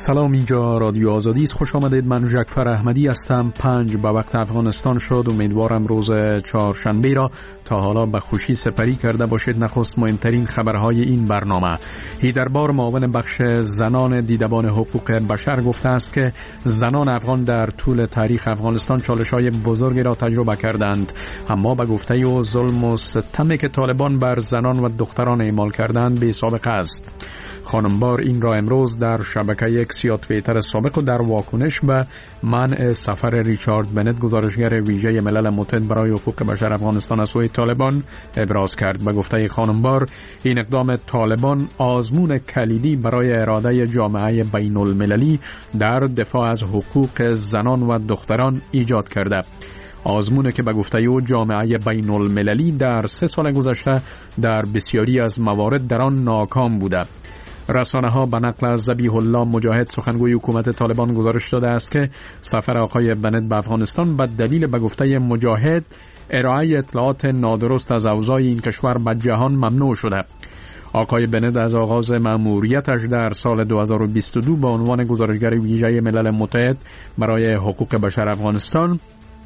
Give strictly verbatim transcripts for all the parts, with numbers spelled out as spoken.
سلام، اینجا رادیو آزادی است. خوش آمدید. من جعفر احمدی هستم. پنج به وقت افغانستان شد. امیدوارم روز چهارشنبه را تا حالا به خوشی سپری کرده باشید. نخست مهمترین خبرهای این برنامه. هیدربار، معاون بخش زنان دیدبان حقوق بشر، گفته است که زنان افغان در طول تاریخ افغانستان چالش‌های بزرگی را تجربه کردند، اما به گفته او ظلم و ستمی که طالبان بر زنان و دختران اعمال کردند بی سابقه است. خانم بار این را امروز در شبکه اکس یا توییتر سابق و در واکنش به منع سفر ریچارد بنت، گزارشگر ویژه ملل متحد برای حقوق بشر افغانستان، از سوی طالبان ابراز کرد. به گفته خانم بار، این اقدام طالبان آزمون کلیدی برای اراده جامعه بین المللی در دفاع از حقوق زنان و دختران ایجاد کرده. آزمونه که به گفته او جامعه بین المللی در سه سال گذشته در بسیاری از موارد در آن ناکام بوده. رسانه ها به نقل از ذبیح الله مجاهد، سخنگوی حکومت طالبان، گزارش داده است که سفر آقای بنت به افغانستان به دلیل به گفته مجاهد ارائه اطلاعات نادرست از اوضاع این کشور به جهان ممنوع شده. آقای بنت از آغاز مأموریتش در سال دو هزار و بیست و دو به عنوان گزارشگر ویژه ملل متحد برای حقوق بشر افغانستان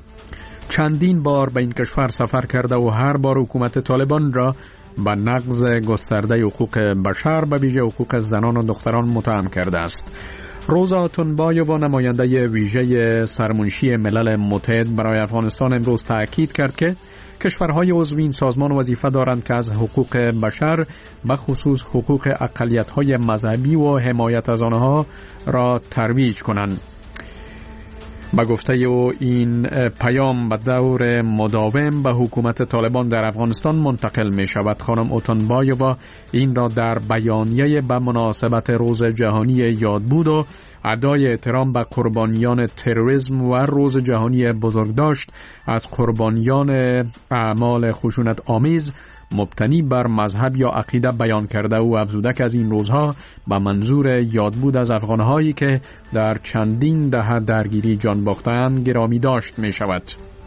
چندین بار به این کشور سفر کرده و هر بار حکومت طالبان را به نقض گسترده حقوق بشر، به ویژه حقوق زنان و دختران، متهم کرده است. روزا تنبایووا، نماینده ویژه سرمنشی ملل متحد برای افغانستان، امروز تأکید کرد که کشورهای عضو این سازمان وظیفه دارند که از حقوق بشر، به خصوص حقوق اقلیت‌های مذهبی و حمایت از آنها را ترویج کنند. با گفته او این پیام به دور مداوم به حکومت طالبان در افغانستان منتقل می شود. خانم اوتنبایووا این را در بیانیه به مناسبت روز جهانی یادبود و ادای احترام به قربانیان تروریسم و روز جهانی بزرگداشت از قربانیان اعمال خشونت آمیز مبتنی بر مذهب یا عقیده بیان کرده و افزوده که از این روزها به منظور یادبود از افغانهایی که در چندین دهه درگیری جان باختند گرامی داشت می شود.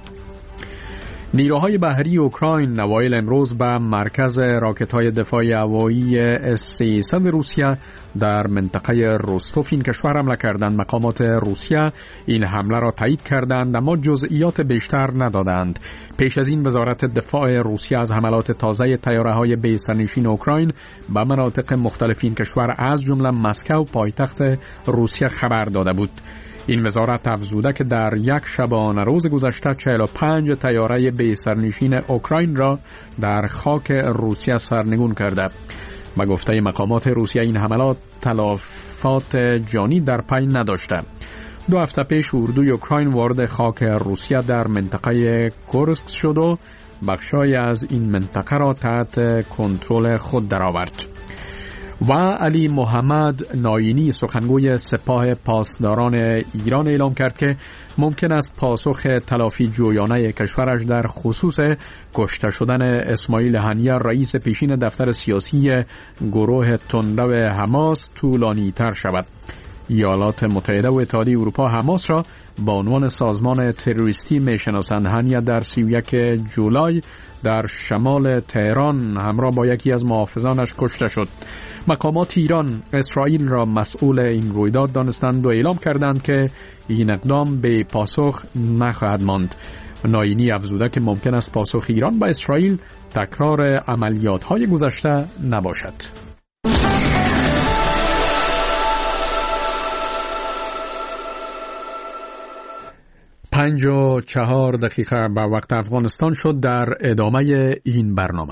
نیروهای بحری اوکراین نوایل امروز به مرکز راکت‌های دفاع هوایی اس سیصد روسیه در منطقه روستوف این کشور حمله کردند. مقامات روسیه این حمله را تایید کردند اما جزئیات بیشتر ندادند. پیش از این وزارت دفاع روسیه از حملات تازه طیاره‌های بی سرنشین اوکراین به مناطق مختلف این کشور از جمله مسکو، پایتخت روسیه، خبر داده بود. این وزارت افزوده که در یک شبانه روز گذشته چهل و پنج طیاره بی سرنشین اوکراین را در خاک روسیه سرنگون کرده. به گفته مقامات روسیه این حملات تلفات جانی در پی نداشته. دو هفته پیش اردوی اوکراین وارد خاک روسیه در منطقه کورسک شد و بخشای از این منطقه را تحت کنترل خود درآورد. و علی محمد ناینی، سخنگوی سپاه پاسداران ایران، اعلام کرد که ممکن است پاسخ تلافی جویانه کشورش در خصوص کشته شدن اسماعیل هنیه، رئیس پیشین دفتر سیاسی گروه تندرو حماس، طولانی تر شود. ایالات متحده و اتحادیه اروپا حماس را با عنوان سازمان تروریستی میشناسند. هنیه در سی و یک جولای در شمال تهران همراه با یکی از محافظانش کشته شد. مقامات ایران اسرائیل را مسئول این رویداد دانستند و اعلام کردند که این اقدام به پاسخ نخواهد ماند. ناینی افزوده که ممکن است پاسخ ایران به اسرائیل تکرار عملیات‌های گذشته نباشد. پنج و چهار دقیقه به وقت افغانستان شد. در ادامه این برنامه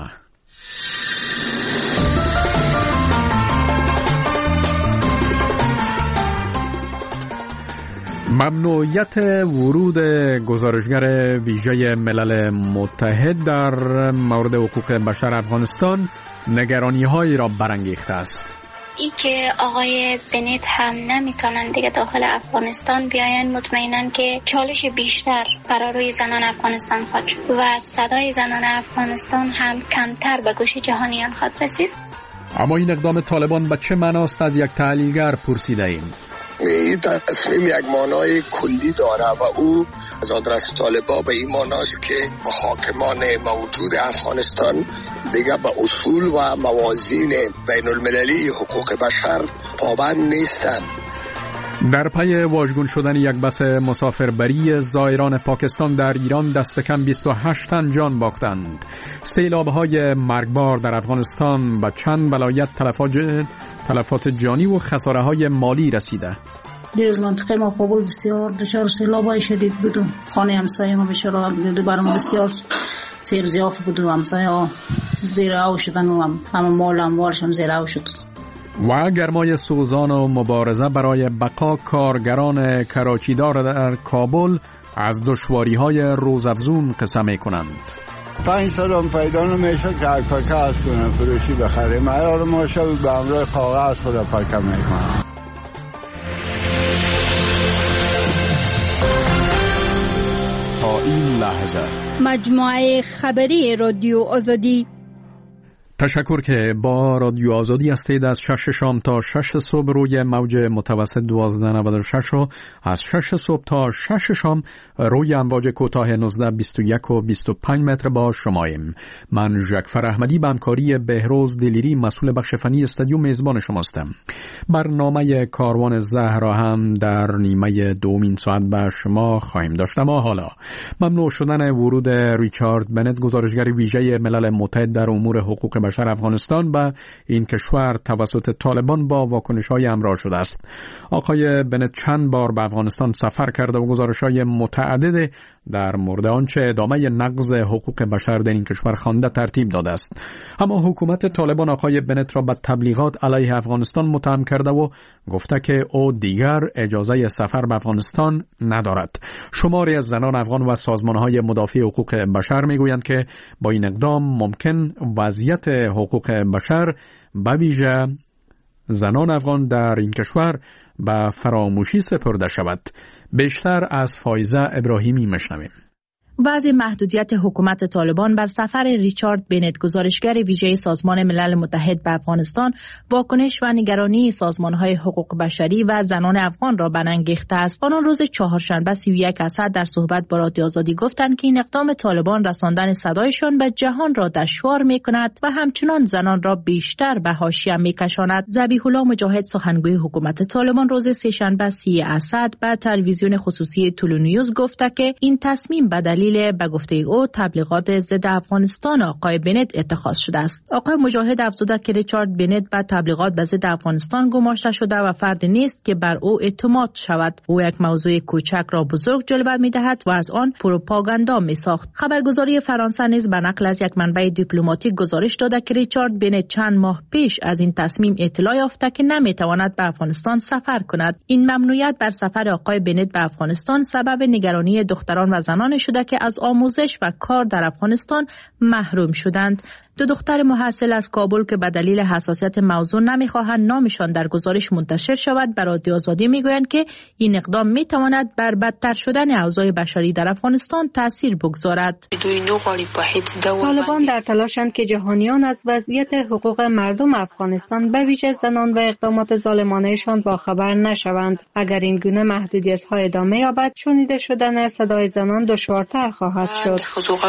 ممنوعیت ورود گزارشگر ویژه ملل متحد در مورد حقوق بشر افغانستان نگرانی‌هایی را برانگیخته است. ای که آقای بنت هم نمیتونن دیگه داخل افغانستان بیاین، مطمئنن که چالش بیشتر برای روی زنان افغانستان خواهد شد و صدای زنان افغانستان هم کمتر به گوش جهانیان خواهد رسید. اما این اقدام طالبان به چه معناست؟ از یک تحلیلگر پرسیده ایم. این تصمیم یک معنای کلی داره و او از آدرس طالبا به این معناست که حاکمان موجود افغانستان دیگه به اصول و موازین بین المللی حقوق بشر پابند نیستند در پی واژگون شدن یک بس مسافربری زائران پاکستان در ایران دست کم بیست و هشت تن جان باختند. سیلاب‌های مرگبار در افغانستان و چند ولایت تلفات جانی و خساره‌های مالی رسیده. در از منطقه ما کابل بسیار دچار سیلاب‌های شدید بود. خانه همسایه ما بسیار برام بسیار سیر زیاف بود و همسایه ها زیر آب شدن و همه مال اموالشون زیر آب شد. و گرمای سوزان و مبارزه برای بقا کارگران کراچیدار در کابل از دشواری‌های روزافزون قصه می‌کنند. پنج سال هم پیدا نمیشه که پاکه از کنه فروشی بخره. معیار ما شب به امرای کاغذ خود پاکه میکنه. تا این لحظه مجموعه خبری رادیو آزادی. تشکر که با رادیو آزادی هستید. از شش شام تا شش صبح روی موج متوسط دوازده نود و شش و از شش صبح تا شش شام روی امواج کوتاه نوزده بیست و یک و بیست و پنج متر با شماییم. من ژکفر احمدی به همکاری بهروز دلیری مسئول بخش فنی استودیو میزبان شماستم. برنامه کاروان زهرا هم در نیمه دومین ساعت به شما خواهیم داشت. اما حالا ممنوع شدن ورود ریچارد بنت گزارشگر ویژه ملل متحد در امور حقوق بشر افغانستان به این کشور توسط طالبان با واکنش‌های همراه شده است. آقای بنت چند بار به افغانستان سفر کرده و گزارش‌های متعدد در مورد آنچه ادامه نقض حقوق بشر در این کشور خوانده ترتیب داده است. اما حکومت طالبان آقای بنت را به تبلیغات علیه افغانستان متهم کرده و گفته که او دیگر اجازه سفر به افغانستان ندارد. شماری از زنان افغان و سازمان‌های مدافع حقوق بشر می‌گویند که با این اقدام ممکن وضعیت حقوق بشر به ویژه زنان افغان در این کشور به فراموشی سپرده شود. بیشتر از فایزه ابراهیمی میشنویم. وضع محدودیت حکومت طالبان بر سفر ریچارد بنت گزارشگر ویژه سازمان ملل متحد به افغانستان واکنش و نگرانی سازمان‌های حقوق بشری و زنان افغان را برانگیخته است. آنان روز چهارشنبه سی و یک اسد در صحبت با رادیو آزادی گفتند که این اقدام طالبان رساندن صدایشان به جهان را دشوار می‌کند و همچنان زنان را بیشتر به حاشیه می‌کشاند. ذبیح الله مجاهد سخنگوی حکومت طالبان روز سه‌شنبه سی اسد به تلویزیون خصوصی تولونیوز گفته که این تصمیم به دلیل به گفته او تبلیغات ضد افغانستان آقای بنت اتخاذ شده است. آقای مجاهد افزوده که ریچارد بنت به تبلیغات به ضد افغانستان گماشته شده و فرد نیست که بر او اعتماد شود. او یک موضوع کوچک را بزرگ جلوه می‌دهد و از آن پروپاگاندا می‌ساخت. خبرگزاری فرانسه نیز به نقل از یک منبع دیپلماتیک گزارش داده که ریچارد بنت چند ماه پیش از این تصمیم اطلاع یافته که نمی‌تواند به افغانستان سفر کند. این ممنوعیت بر سفر آقای بنت به افغانستان سبب نگرانی دختران و زنان شده که از آموزش و کار در افغانستان محروم شدند. دو دختر محصل از کابل که به دلیل حساسیت موضوع نمیخواهند نامشان در گزارش منتشر شود، برای رادیو آزادی میگویند که این اقدام میتواند بر بدتر شدن اوضاع بشری در افغانستان تاثیر بگذارد. طالبان در تلاشند که جهانیان از وضعیت حقوق مردم افغانستان به ویژه زنان و اقدامات ظالمانه‌شان باخبر نشوند. اگر این گونه محدودیت‌ها ادامه یابد، شنیده شدن صدای زنان دشوارتر خواهد شد.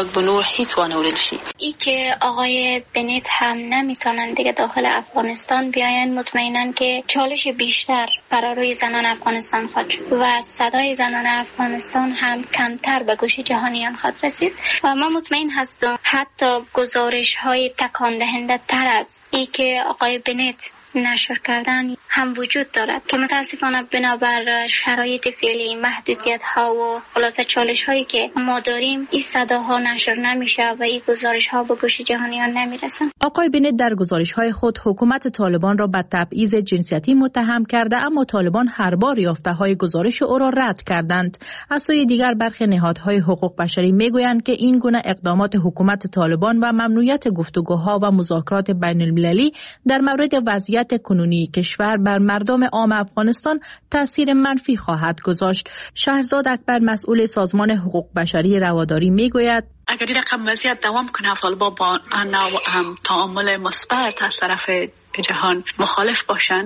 ای که آقای بنت هم نمیتونن دیگه داخل افغانستان بیاین، مطمئنن که چالش بیشتر برای روی زنان افغانستان خواهد شد و صدای زنان افغانستان هم کمتر به گوش جهانیان خواهد رسید و ما مطمئن هستم حتی گزارش های تکان دهنده تر از ای که آقای بنت نشر کردن هم وجود دارد که متاسفانه بنابر شرایط فعلی، محدودیت ها و خلاصه چالش هایی که ما داریم، این صداها نشر نمیشه و این گزارش ها به گوش جهانیان نمیرسن. آقای بنت در گزارش های خود حکومت طالبان را به تبعیض جنسیتی متهم کرده، اما طالبان هر بار یافته های گزارش او را رد کردند. از سوی دیگر برخی نهادهای حقوق بشری میگویند که این گونه اقدامات حکومت طالبان و ممنوعیت گفتگوها و مذاکرات بین المللی در مورد وضعیت کنونی کشور بر مردم عام افغانستان تاثیر منفی خواهد گذاشت. شهرزاد اکبر مسئول سازمان حقوق بشری رواداری میگوید اگر این رقم وضعیت دوام کنه، طالبان با نوع تعامل مثبت از طرف جهان مخالف باشن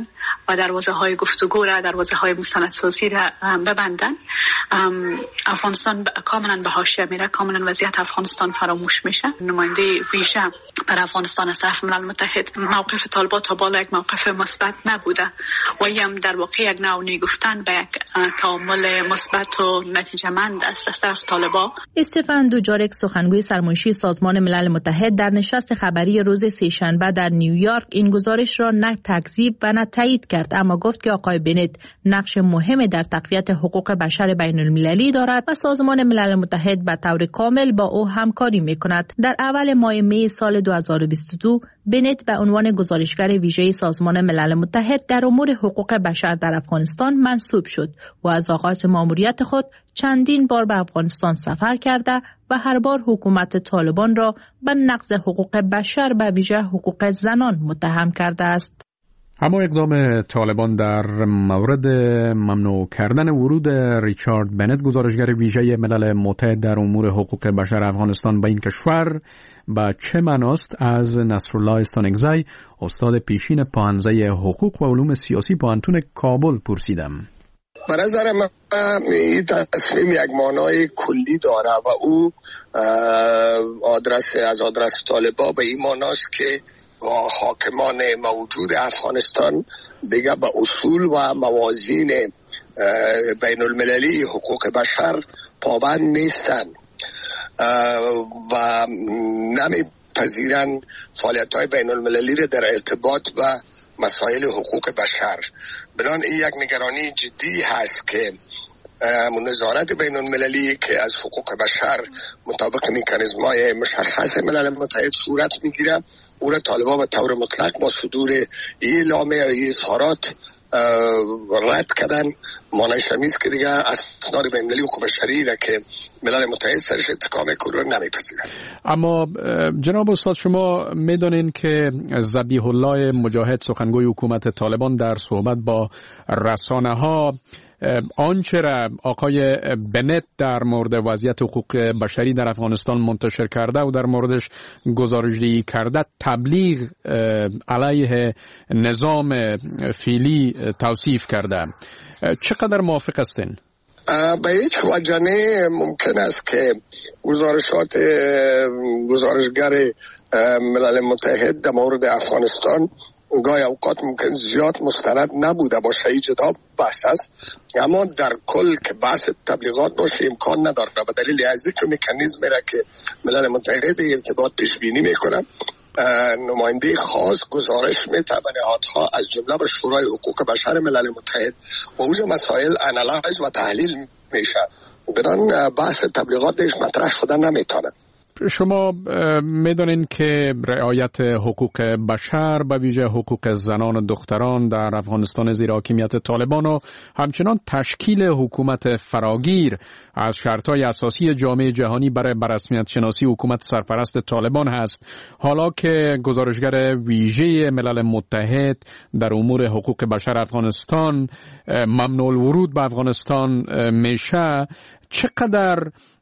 و دروازه های گفتگو را، دروازه های مستندسازی را ببندن. افغانستان کاملا به حاشیه میره، کاملا وضعیت افغانستان فراموش میشه. نماینده ویژه بر افغانستان از طرف ملل متحد موقف طالبان تا بالا یک موقف مثبت نبوده و هم در واقع یک نوع گفتن به یک تعامل مثبت و نتیجه‌مند است از طرف طالبان. استفان دوجارک سخنگوی سرمنشی سازمان ملل متحد در نشست خبری روز سه‌شنبه در نیویورک این گزارش را نه تکذیب و نه تایید کرد، اما گفت که آقای بنت نقش مهمی در تقویت حقوق بشر بین المللی دارد و سازمان ملل متحد به طور کامل با او همکاری می‌کند. در اول ماه می سال دو هزار و بیست و دو بنت به عنوان گزارشگر ویژه سازمان ملل متحد در امور حقوق بشر در افغانستان منصوب شد و از آغاز ماموریت خود چندین بار به افغانستان سفر کرده و هر بار حکومت طالبان را به نقض حقوق بشر به ویژه حقوق زنان متهم کرده است. اما اقدام طالبان در مورد ممنوع کردن ورود ریچارد بنت گزارشگر ویژه ملل متحد در امور حقوق بشر افغانستان به این کشور با چه معناست از نصرالله استانکزی، استاد پیشین پانزه حقوق و علوم سیاسی پانتون کابل پرسیدم. به نظر من این تصمیم یک معنای کلی داره و او آدرس از آدرس طالبان به این معناست که حاکمان موجود افغانستان دیگه به اصول و موازین بین المللی حقوق بشر پابند نیستن و نمیپذیرن فعالیت های بین المللی را در ارتباط با مسائل حقوق بشر. بنان این یک نگرانی جدی هست که نظارت بین المللی که از حقوق بشر مطابق مکانیزم‌های مشخص ملل متحد صورت میگیره، او را طالبان به طور مطلق با صدور اعلامیه یا اظهارات رد کردن. مانعش همیست که دیگه اسناد بین المللی حقوق بشری را که ملل متحد سرش اتکا میکنه نمیپذیرن. اما جناب استاد، شما میدونین که ذبیح الله مجاهد سخنگوی حکومت طالبان در صحبت با رسانه ها آنچه را آقای بنت در مورد وضعیت حقوق بشری در افغانستان منتشر کرده و در موردش گزارش‌دهی کرده تبلیغ علیه نظام فعلی توصیف کرده. چقدر موافق هستین؟ به هیچ وجه نه ممکن است که گزارشات گزارشگر ملل متحد در مورد افغانستان گاهی اوقات ممکن زیاد مستند نبوده باشه، ای جدا بحث است، اما در کل که بحث تبلیغات باشه امکان نداره به دلیل از اینکه مکانیزمی را که ملل متحد ارتباط پیش بینی میکنه نماینده خاص گزارش میده به نهادها از جمله به شورای حقوق بشر ملل متحد و اوج مسائل انالایز و تحلیل میشه. بدان بحث تبلیغاتش مطرح شدن نمیتونه. شما میدونین که رعایت حقوق بشر به ویژه حقوق زنان و دختران در افغانستان زیر حاکمیت طالبان و همچنان تشکیل حکومت فراگیر از شرطهای اساسی جامعه جهانی برای بررسمیت شناسی حکومت سرپرست طالبان هست. حالا که گزارشگر ویژه ملل متحد در امور حقوق بشر افغانستان ممنوع الورود به افغانستان میشه، چقدر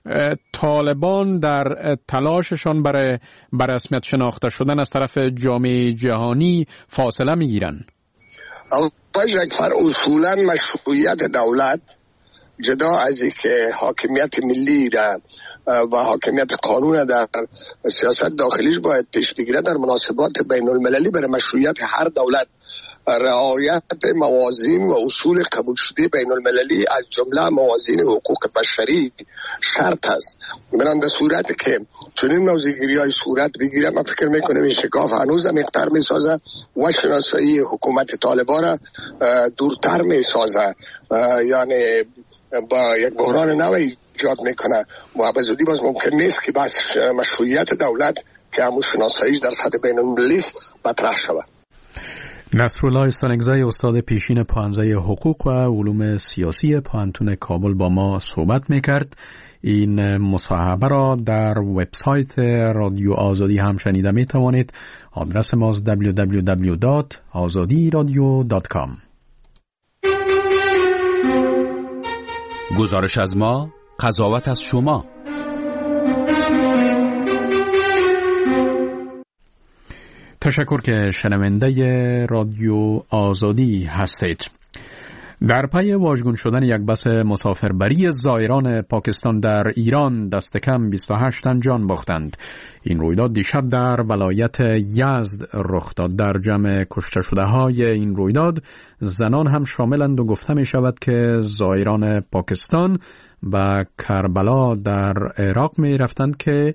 طالبان در تلاششان برای بررسمیت شناخته شدن از طرف جامعه جهانی فاصله میگیرن؟ اول اصولا مشروعیت دولت جدا از اینکه حاکمیت ملی را و حاکمیت قانون در سیاست داخلیش باید پیش بگیره، در مناسبات بین المللی برای مشروعیت هر دولت رعایت موازین و اصول قبول شده بین المللی از جمله موازین حقوق بشری شرط است. بنابراین در صورتی که چنین موضوعگیری های صورت بگیره من فکر میکنم این شکاف هنوز هم اقتر میسازه و شناسایی حکومت طالبان را دورتر میسازه، یعنی با یک بحران نوعی ایجاد میکنه و به زودی باز ممکن نیست که بس مشروعیت دولت که همون شناساییش در سطح بین المللی مطرح شود. نصرالله استانکزی استاد پیشین پانزه حقوق و علوم سیاسی پانتون کابل با ما صحبت میکرد. این مصاحبه را در وبسایت رادیو آزادی هم شنیده میتوانید. آدرس ما دبلیو دبلیو دبلیو دات آزادی رادیو دات کام. گزارش از ما، قضاوت از شما. تشکر که شنونده رادیو آزادی هستید. در پی واژگون شدن یک بس مسافربری زائران پاکستان در ایران دست کم بیست و هشت تن جان باختند. این رویداد دیشب در ولایت یزد رخ داد. در جمع کشته شده های این رویداد زنان هم شاملند و گفته می شود که زائران پاکستان و کربلا در عراق می رفتند که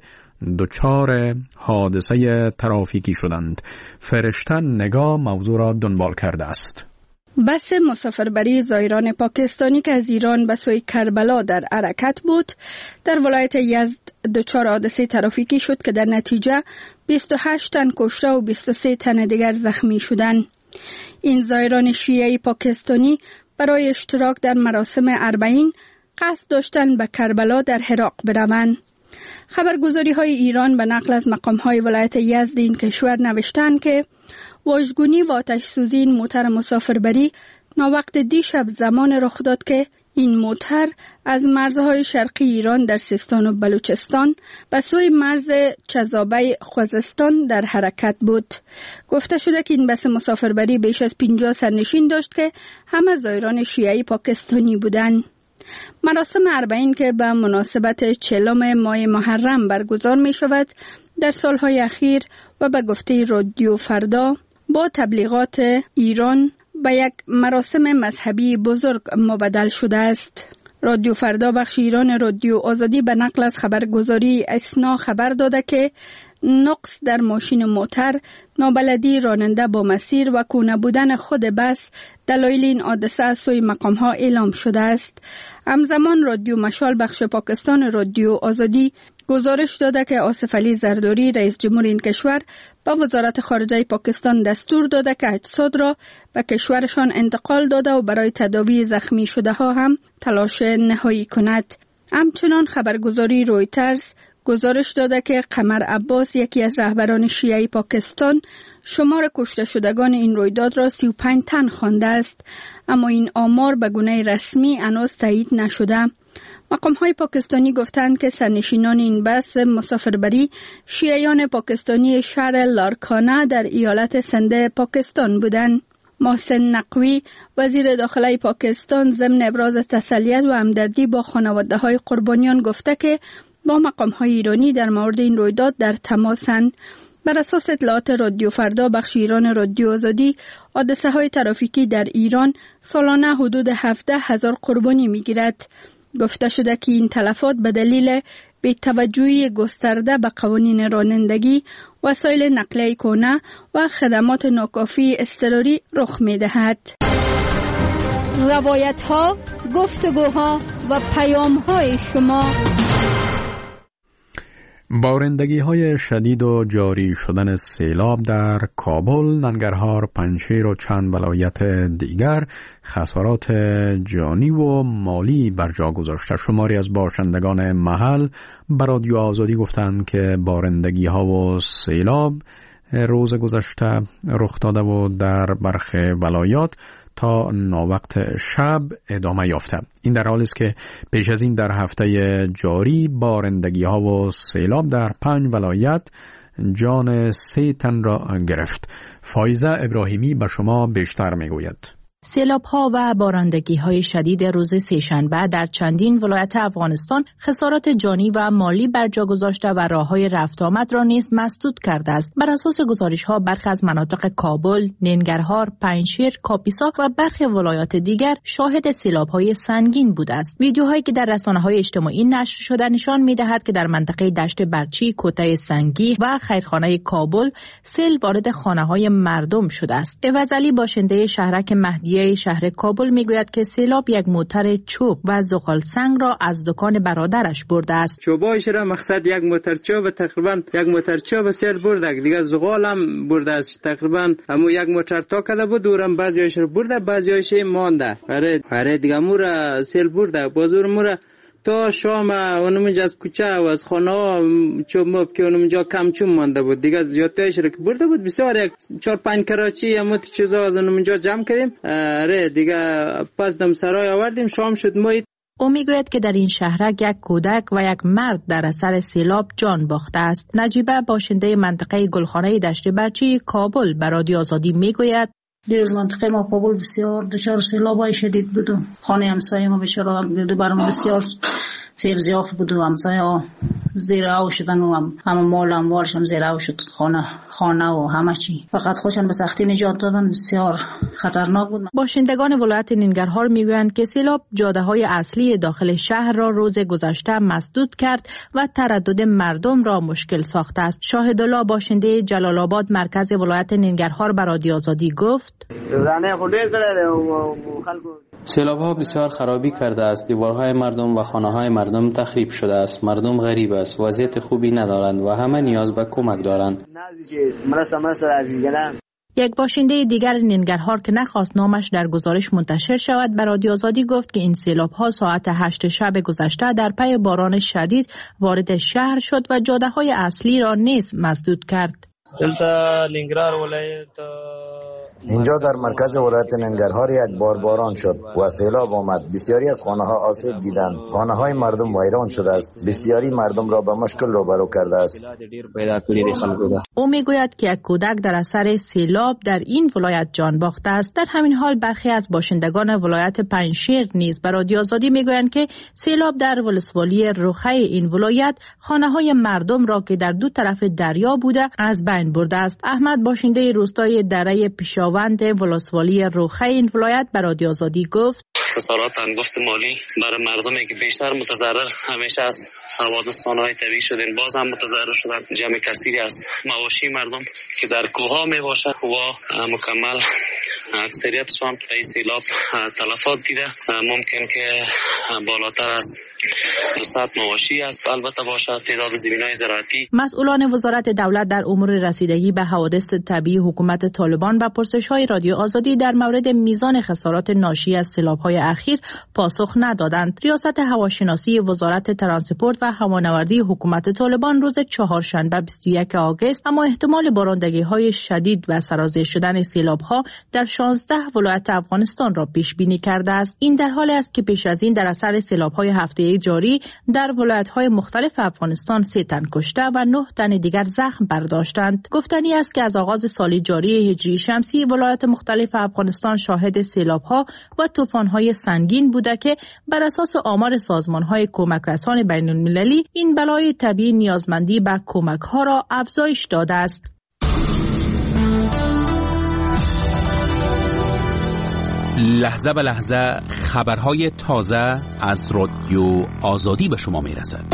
دچار حادثه ترافیکی شدند. فرشته نگاه موضوع را دنبال کرده است. بس مسافربری زائران پاکستانی که از ایران به سوی کربلا در حرکت بود در ولایت یزد دچار حادثه ترافیکی شد که در نتیجه بیست و هشت تن کشته و بیست و سه تن دیگر زخمی شدند. این زائران شیعی پاکستانی برای اشتراک در مراسم اربعین قصد داشتند به کربلا در عراق بروند. خبرگزاری های ایران به نقل از مقام های ولایت یزد این کشور نوشتند که واژگونی و آتش سوزی این موتر مسافربری ناوقت دیشب زمان رخ داد که این موتر از مرزهای شرقی ایران در سیستان و بلوچستان به سوی مرز چذابه خوزستان در حرکت بود. گفته شده که این بس مسافربری بیش از پنجاه سرنشین داشت که همه زائران شیعی پاکستانی بودند. مراسم اربعین که به مناسبت چهلم ماه محرم برگزار می شود در سالهای اخیر و به گفته رادیو فردا با تبلیغات ایران به یک مراسم مذهبی بزرگ مبدل شده است. رادیو فردا بخش ایران رادیو آزادی به نقل از خبرگزاری اسنا خبر داده که نقص در ماشین موتر، نابلدی راننده با مسیر و کونه بودن خود بس دلایل این حادثه از سوی مقام ها اعلام شده است. همزمان رادیو مشال بخش پاکستان رادیو آزادی گزارش داده که آصف علی زرداری رئیس جمهور این کشور به وزارت خارجه پاکستان دستور داده که اجساد را به کشورشان انتقال داده و برای تداوی زخمی شده ها هم تلاش نهایی کند. همچنان خبرگزاری رویترز گزارش داده که قمر عباس یکی از رهبران شیعی پاکستان شمار کشته شدگان این رویداد را سی و پنج تن خوانده است، اما این آمار به گونه رسمی هنوز تایید نشده. مقام‌های پاکستانی گفتند که سرنشینان این بس مسافربری شیعیان پاکستانی شهر لارکانه در ایالت سند پاکستان بودند. محسن نقوی وزیر داخله پاکستان ضمن ابراز تسلیت و همدردی با خانواده‌های قربانیان گفته که با مقام‌های ایرانی در مورد این رویداد در تماسند. بر اساس اطلاعات رادیو فردا بخش ایران رادیو آزادی، حادثه‌های ترافیکی در ایران سالانه حدود هفده هزار قربانی می‌گیرد. گفته شده که این تلفات به دلیل بی‌توجهی گسترده به قوانین رانندگی، وسایل نقلیه کهنه و خدمات ناکافی اضطراری رخ می‌دهد. روایت‌ها، گفتگوها و پیام‌های شما. بارندگی های شدید و جاری شدن سیلاب در کابل، ننگرهار، پنجشیر و چند ولایت دیگر خسارات جانی و مالی بر جا گذاشته. شماری از باشندگان محل به رادیو آزادی گفتند که بارندگی ها و سیلاب روز گذشته رخ داده و در برخی ولایات تا ناوقت شب ادامه یافته. این در حالی است که پیش از این در هفته جاری بارندگی ها و سیلاب در پنج ولایت جان سه تن را گرفت. فایزه ابراهیمی به شما بیشتر میگوید. سیلاب‌ها و بارندگی‌های شدید روز سه‌شنبه در چندین ولایت افغانستان خسارات جانی و مالی بر جا گذاشته و راه‌های رفت آمد را نیز مسدود کرده است. بر اساس گزارش‌ها برخی از مناطق کابل، ننگرهار، پنجشیر، کاپیسا و برخی ولایات دیگر شاهد سیلاب‌های سنگین بوده است. ویدیوهایی که در رسانه‌های اجتماعی نشر شده نشان می‌دهد که در منطقه دشت برچی، کوته سنگی و خیرخانه کابل سیل وارد خانه‌های مردم شده است. عوضعلی باشنده شهرک مهدی شهر کابل میگوید که سیلاب یک موتر چوب و زغال سنگ را از دکان برادرش برده است. چوبایش را مقصد یک موتر چوب تقریبا یک موتر چوب سیل برده، دیگه زغال هم برده است. تقریبا همو یک موتر تا کده بود، دورم بعضیش رو برده، بعضیش مانده. آره آره دیگه مورا سیل برده، بازور مورا تا شام اونم از کوچه و از خانه ها چوب مب که اونم جا کم چوم مانده بود، دیگه زیادترش رو که برده بود. بسیار یک چهار پنج کراچی همون چیزا از اونم جا جمع کردیم. آره دیگه پس دم سرای آوردیم، شام شد ما او میگوید که در این شهرک یک کودک و یک مرد در اثر سیلاب جان باخته است. نجیبه باشنده منطقه گلخانه دشت برچی کابل به رادیو آزادی میگوید دیروز منطقه ما کابل بسیار دچار سیلاب‌های شدید بود. خانه همسایه ما بیچاره گرد برم بسیار سیر زیاف بود و همسایه ها زیر آب شدن و هم همه مال اموالش هم زیر آب شد، خانه خانه و همه چی. فقط خودشان به سختی نجات دادن، بسیار خطرناک بود. باشندگان ولایت ننگرهار میگویند که سیلاب جاده‌های اصلی داخل شهر را روز گذشته مسدود کرد و تردد مردم را مشکل ساخته است. شاهدالله باشنده جلال آباد مرکز ولایت ننگرهار به رادیو آزادی گفت سیلاب ها بسیار خرابی کرده است. دیوارهای مردم و خانه های مردم تخریب شده است. مردم غریب است، وضعیت خوبی ندارند و همه نیاز به کمک دارند. یک باشنده دیگر ننگرهار که نخواست نامش در گزارش منتشر شود به رادیو آزادی گفت که این سیلاب ها ساعت هشت شب گذشته در پی باران شدید وارد شهر شد و جاده های اصلی را نیز مسدود کرد. اینجا در مرکز ولایت ننگرهار یک بار باران شد و سیلاب آمد. بسیاری از خانه ها آسیب دیدند. خانه های مردم ویران شده است. بسیاری مردم را به مشکل روبرو کرده است. او میگوید که یک کودک در اثر سیلاب در این ولایت جان باخته است. در همین حال برخی از باشندگان ولایت پنجشیر نیز به رادیو آزادی میگویند که سیلاب در ولسوالی رخه این ولایت خانه های مردم را که در دو طرف دریا بوده از بین برده است. احمد باشنده روستای دره پیشاوند ولسوالی رخه این ولایت به رادیو آزادی گفت خسارات انگفت مالی برای مردمی که بیشتر متضرر همیشه از حوادث فانهای طبیعی شدن، باز هم متضرر شدن. جمع کثیری از مواشی مردم که در کوها می باشه و مکمل اکثریتشان به سیلاب تلفات دیده. ممکن که بالاتر از دوصد مواشی است البته باشه تعداد زمینای زراعتی. مسئولان وزارت دولت در امور رسیدگی به حوادث طبیعی حکومت طالبان و پرسش‌های رادیو آزادی در مورد میزان خسارات ناشی از سیلاب‌های اخیر پاسخ ندادند. ریاست هواشناسی وزارت ترانسپورت و هوانوردی حکومت طالبان روز چهارشنبه بیست و یک آگوست اما احتمال بارندگی‌های شدید و سرازیر شدن سیلاب‌ها در شانزده ولایت افغانستان را پیش بینی کرده است. این در حالی است که پیش از این در اثر سیلاب‌های هفته جاری در ولایت‌های مختلف افغانستان سه تن کشته و نه تن دیگر زخم برداشتند. گفتنی است که از آغاز سال جاری هجری شمسی ولایت مختلف افغانستان شاهد سیلاب‌ها و طوفان‌های سنگین بوده که بر اساس آمار سازمان‌های کمک رسان بین‌المللی این بلای طبیعی نیازمندی به کمک‌ها را افزایش داده است. لحظه به لحظه خبرهای تازه از رادیو آزادی به شما میرسد.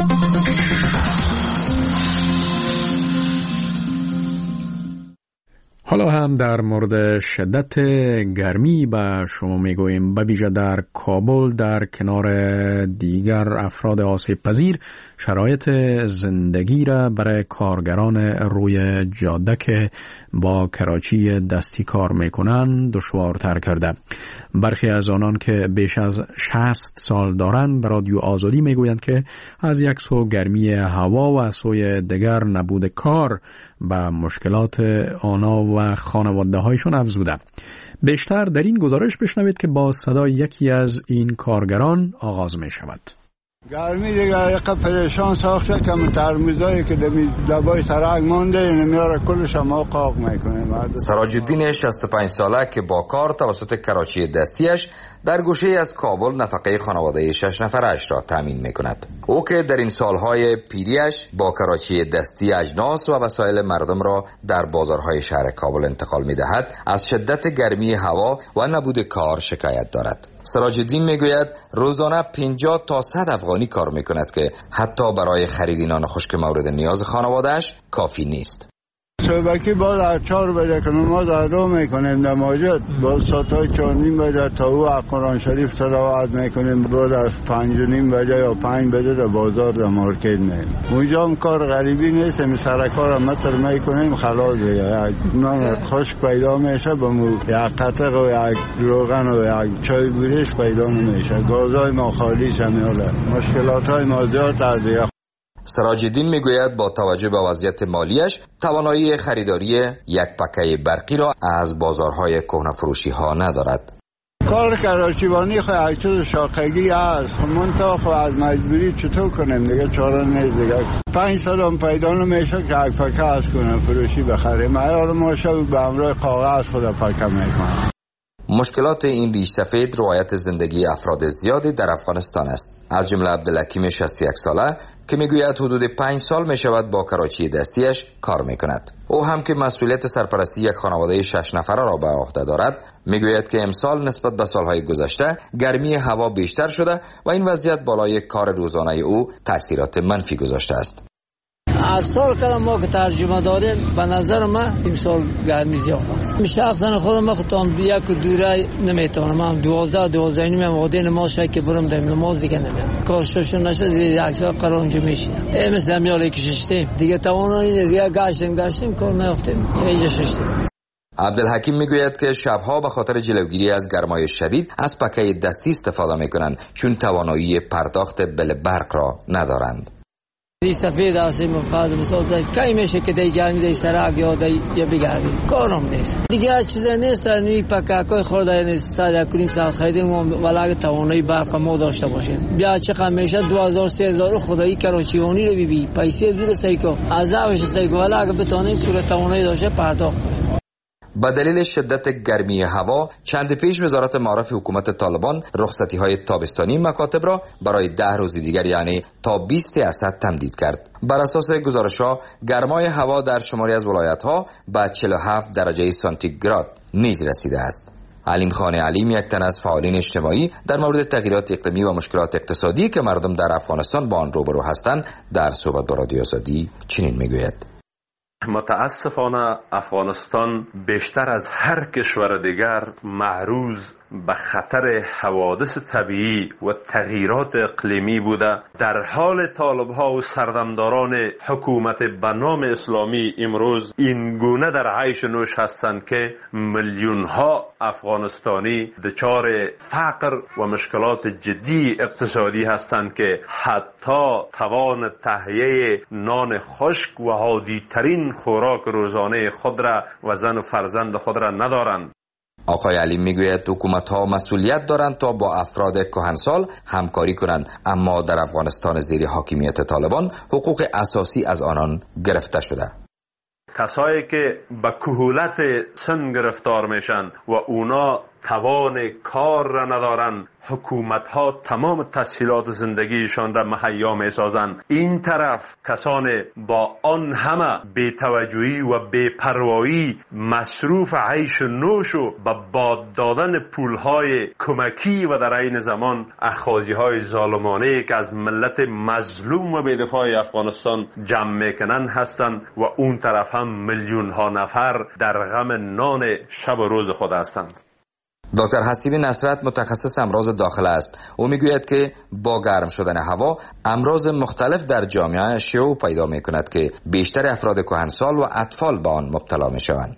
حالا هم در مورد شدت گرمی به شما میگوییم. به ویژه در کابل در کنار دیگر افراد آسیب پذیر شرایط زندگی را برای کارگران روی جاده که با کراچی دستی کار میکنند دشوارتر کرده. برخی از آنان که بیش از شصت سال دارند به رادیو آزادی میگویند که از یک سو گرمی هوا و از سوی دیگر نبود کار به مشکلات آنها و خانواده هایشون افزوده. بیشتر در این گزارش بشنوید که با صدای یکی از این کارگران آغاز می شود. گرمی دیگه یک پریشان ساخته که ترمیزایی که دبای ترک مانده نمیاره کلش هم قاق میکنه. سراج الدین شصت و پنج ساله که با کار توسط کراچی دستیش در گوشه از کابل نفقه خانواده شش نفرش را تامین میکند. او که در این سالهای پیریش با کراچی دستی اجناس و وسایل مردم را در بازارهای شهر کابل انتقال میدهد از شدت گرمی هوا و نبود کار شکایت دارد. سراج الدین میگوید روزانه پنجاه تا صد افغانی کار میکند که حتی برای خرید نان خشک مورد نیاز خانوادهش کافی نیست. صبحی باز از چهار بجه که نماز ادا میکنیم در مسجد، باز ساعتهای چهار نیم بجه تا او قرآن شریف تلاوت میکنیم، باز از پنج و نیم بجه یا پنج بجه در بازار در مارکت میریم. اونجا هم کار غریبی نیست، می سر کار متر میکنیم خلاص دیگه. نان خشک پیدا میشه بمو یک قطق و یک روغن و یک چای بوریش پیدا نمیشه. گازهای ما خالی شمیاله. مشکلات های ما زیاد از دیگه. سراج الدین میگوید با توجه به وضعیت مالیش توانایی خریداری یک پکه برقی را از بازارهای کهنه فروشی ها ندارد. کار کراچیوانی خود اکتوز شاقگی هست، منطقه خود از مجبوری چطور کنیم دیگه، چاره نیست دیگه. پنج سال هم پیدا نمیشه که اک پکه از کنم فروشی بخریم، ایار ما شب به امرای کاغذ خود پکه میکنم. مشکلات این ریش سفید روایت زندگی افراد زیادی در افغانستان است، از جمله عبدالحکیم شصت و یک ساله که میگوید حدود پنج سال میشود با کراچی دستیش کار میکند. او هم که مسئولیت سرپرستی یک خانواده شش نفره را به عهده دارد، میگوید که امسال نسبت به سالهای گذشته گرمی هوا بیشتر شده و این وضعیت بالای کار روزانه او تاثیرات منفی گذاشته است. هر سال که ما که ترجمه داریم به نظر من امسال گرمی زیاد است. شخصا خودم ما خودم یک دوره نمیتونم، من دوازده دوازده نیم وقتی نماز شای که برم در نماز دیگه نمیام، کارشش نشه زیر اکثر قرار اونجا میشینم. ای مثل میاله کشیدیم دیگه توانایی دیگه گشتیم گشتیم کار نیافتیم اینجا ششتیم. عبدالحکیم میگوید که شبها به خاطر جلوگیری از گرمای شدید از پکه دستی استفاده میکنند چون توانایی پرداخت بل برق را ندارند. دی سفید هستیم مفاد مثلا کی میشه که دی گرمی دی سرک یا دی یا بگردیم کارم نیست دیگه، چیزی نیست. نوی پکاکای خورده نیست، سال کنیم سال خریدیم ولی توانایی برق ما داشته باشیم. بیا چه میشه دو هزار سه هزار خدایی کراچیوانی رو ببین پیسه دور سایکو از داوش سایکو ولی اگه بتونیم پول توانایی داشته پرداخت کنیم. با دلیل شدت گرمی هوا چند پیش وزارت معارف حکومت طالبان رخصتی های تابستانی مکاتب را برای ده روز دیگر یعنی تا بیست اسد تمدید کرد. بر اساس گزارش ها گرمای هوا در شماری از ولایت ها به چهل و هفت درجه سانتیگراد نیز رسیده است. علیم خان علیم یک تن از فعالین اجتماعی در مورد تغییرات اقلیمی و مشکلات اقتصادی که مردم در افغانستان با آن روبرو هستند در صحبت با رادیو آزادی چنین میگوید: متاسفانه افغانستان بیشتر از هر کشور دیگر معرض به خطر حوادث طبیعی و تغییرات اقلیمی بوده. در حال طالب‌ها و سردمداران حکومت به نام اسلامی امروز این گونه در عیش نوش هستند که میلیون‌ها افغانستانی دچار فقر و مشکلات جدی اقتصادی هستند که حتی توان تهیه نان خشک و عادی‌ترین خوراک روزانه خود را و زن و فرزند خود را ندارند. آقای علی میگوید حکومت‌ها مسئولیت دارند تا با افراد کهنسال همکاری کنند، اما در افغانستان زیر حاکمیت طالبان حقوق اساسی از آنان گرفته شده. کسایی که به کهولت سن گرفتار میشن و اونا توان کار را ندارن، حکومت ها تمام تسهیلات زندگیشان را مهیا می سازند. این طرف کسان با آن همه بی‌توجهی و بی‌پروایی مصروف عیش نوش و به باد دادن پولهای کمکی و در عین زمان اخاذی های ظالمانه که از ملت مظلوم و بی‌دفاع افغانستان جمع میکنن هستند و اون طرف هم میلیون ها نفر در غم نان شب و روز خود هستند. دکتر حسیب نصرت متخصص امراض داخله است. او میگوید که با گرم شدن هوا امراض مختلف در جامعه شیوع پیدا میکند که بیشتر افراد کهنسال و اطفال به آن مبتلا میشوند.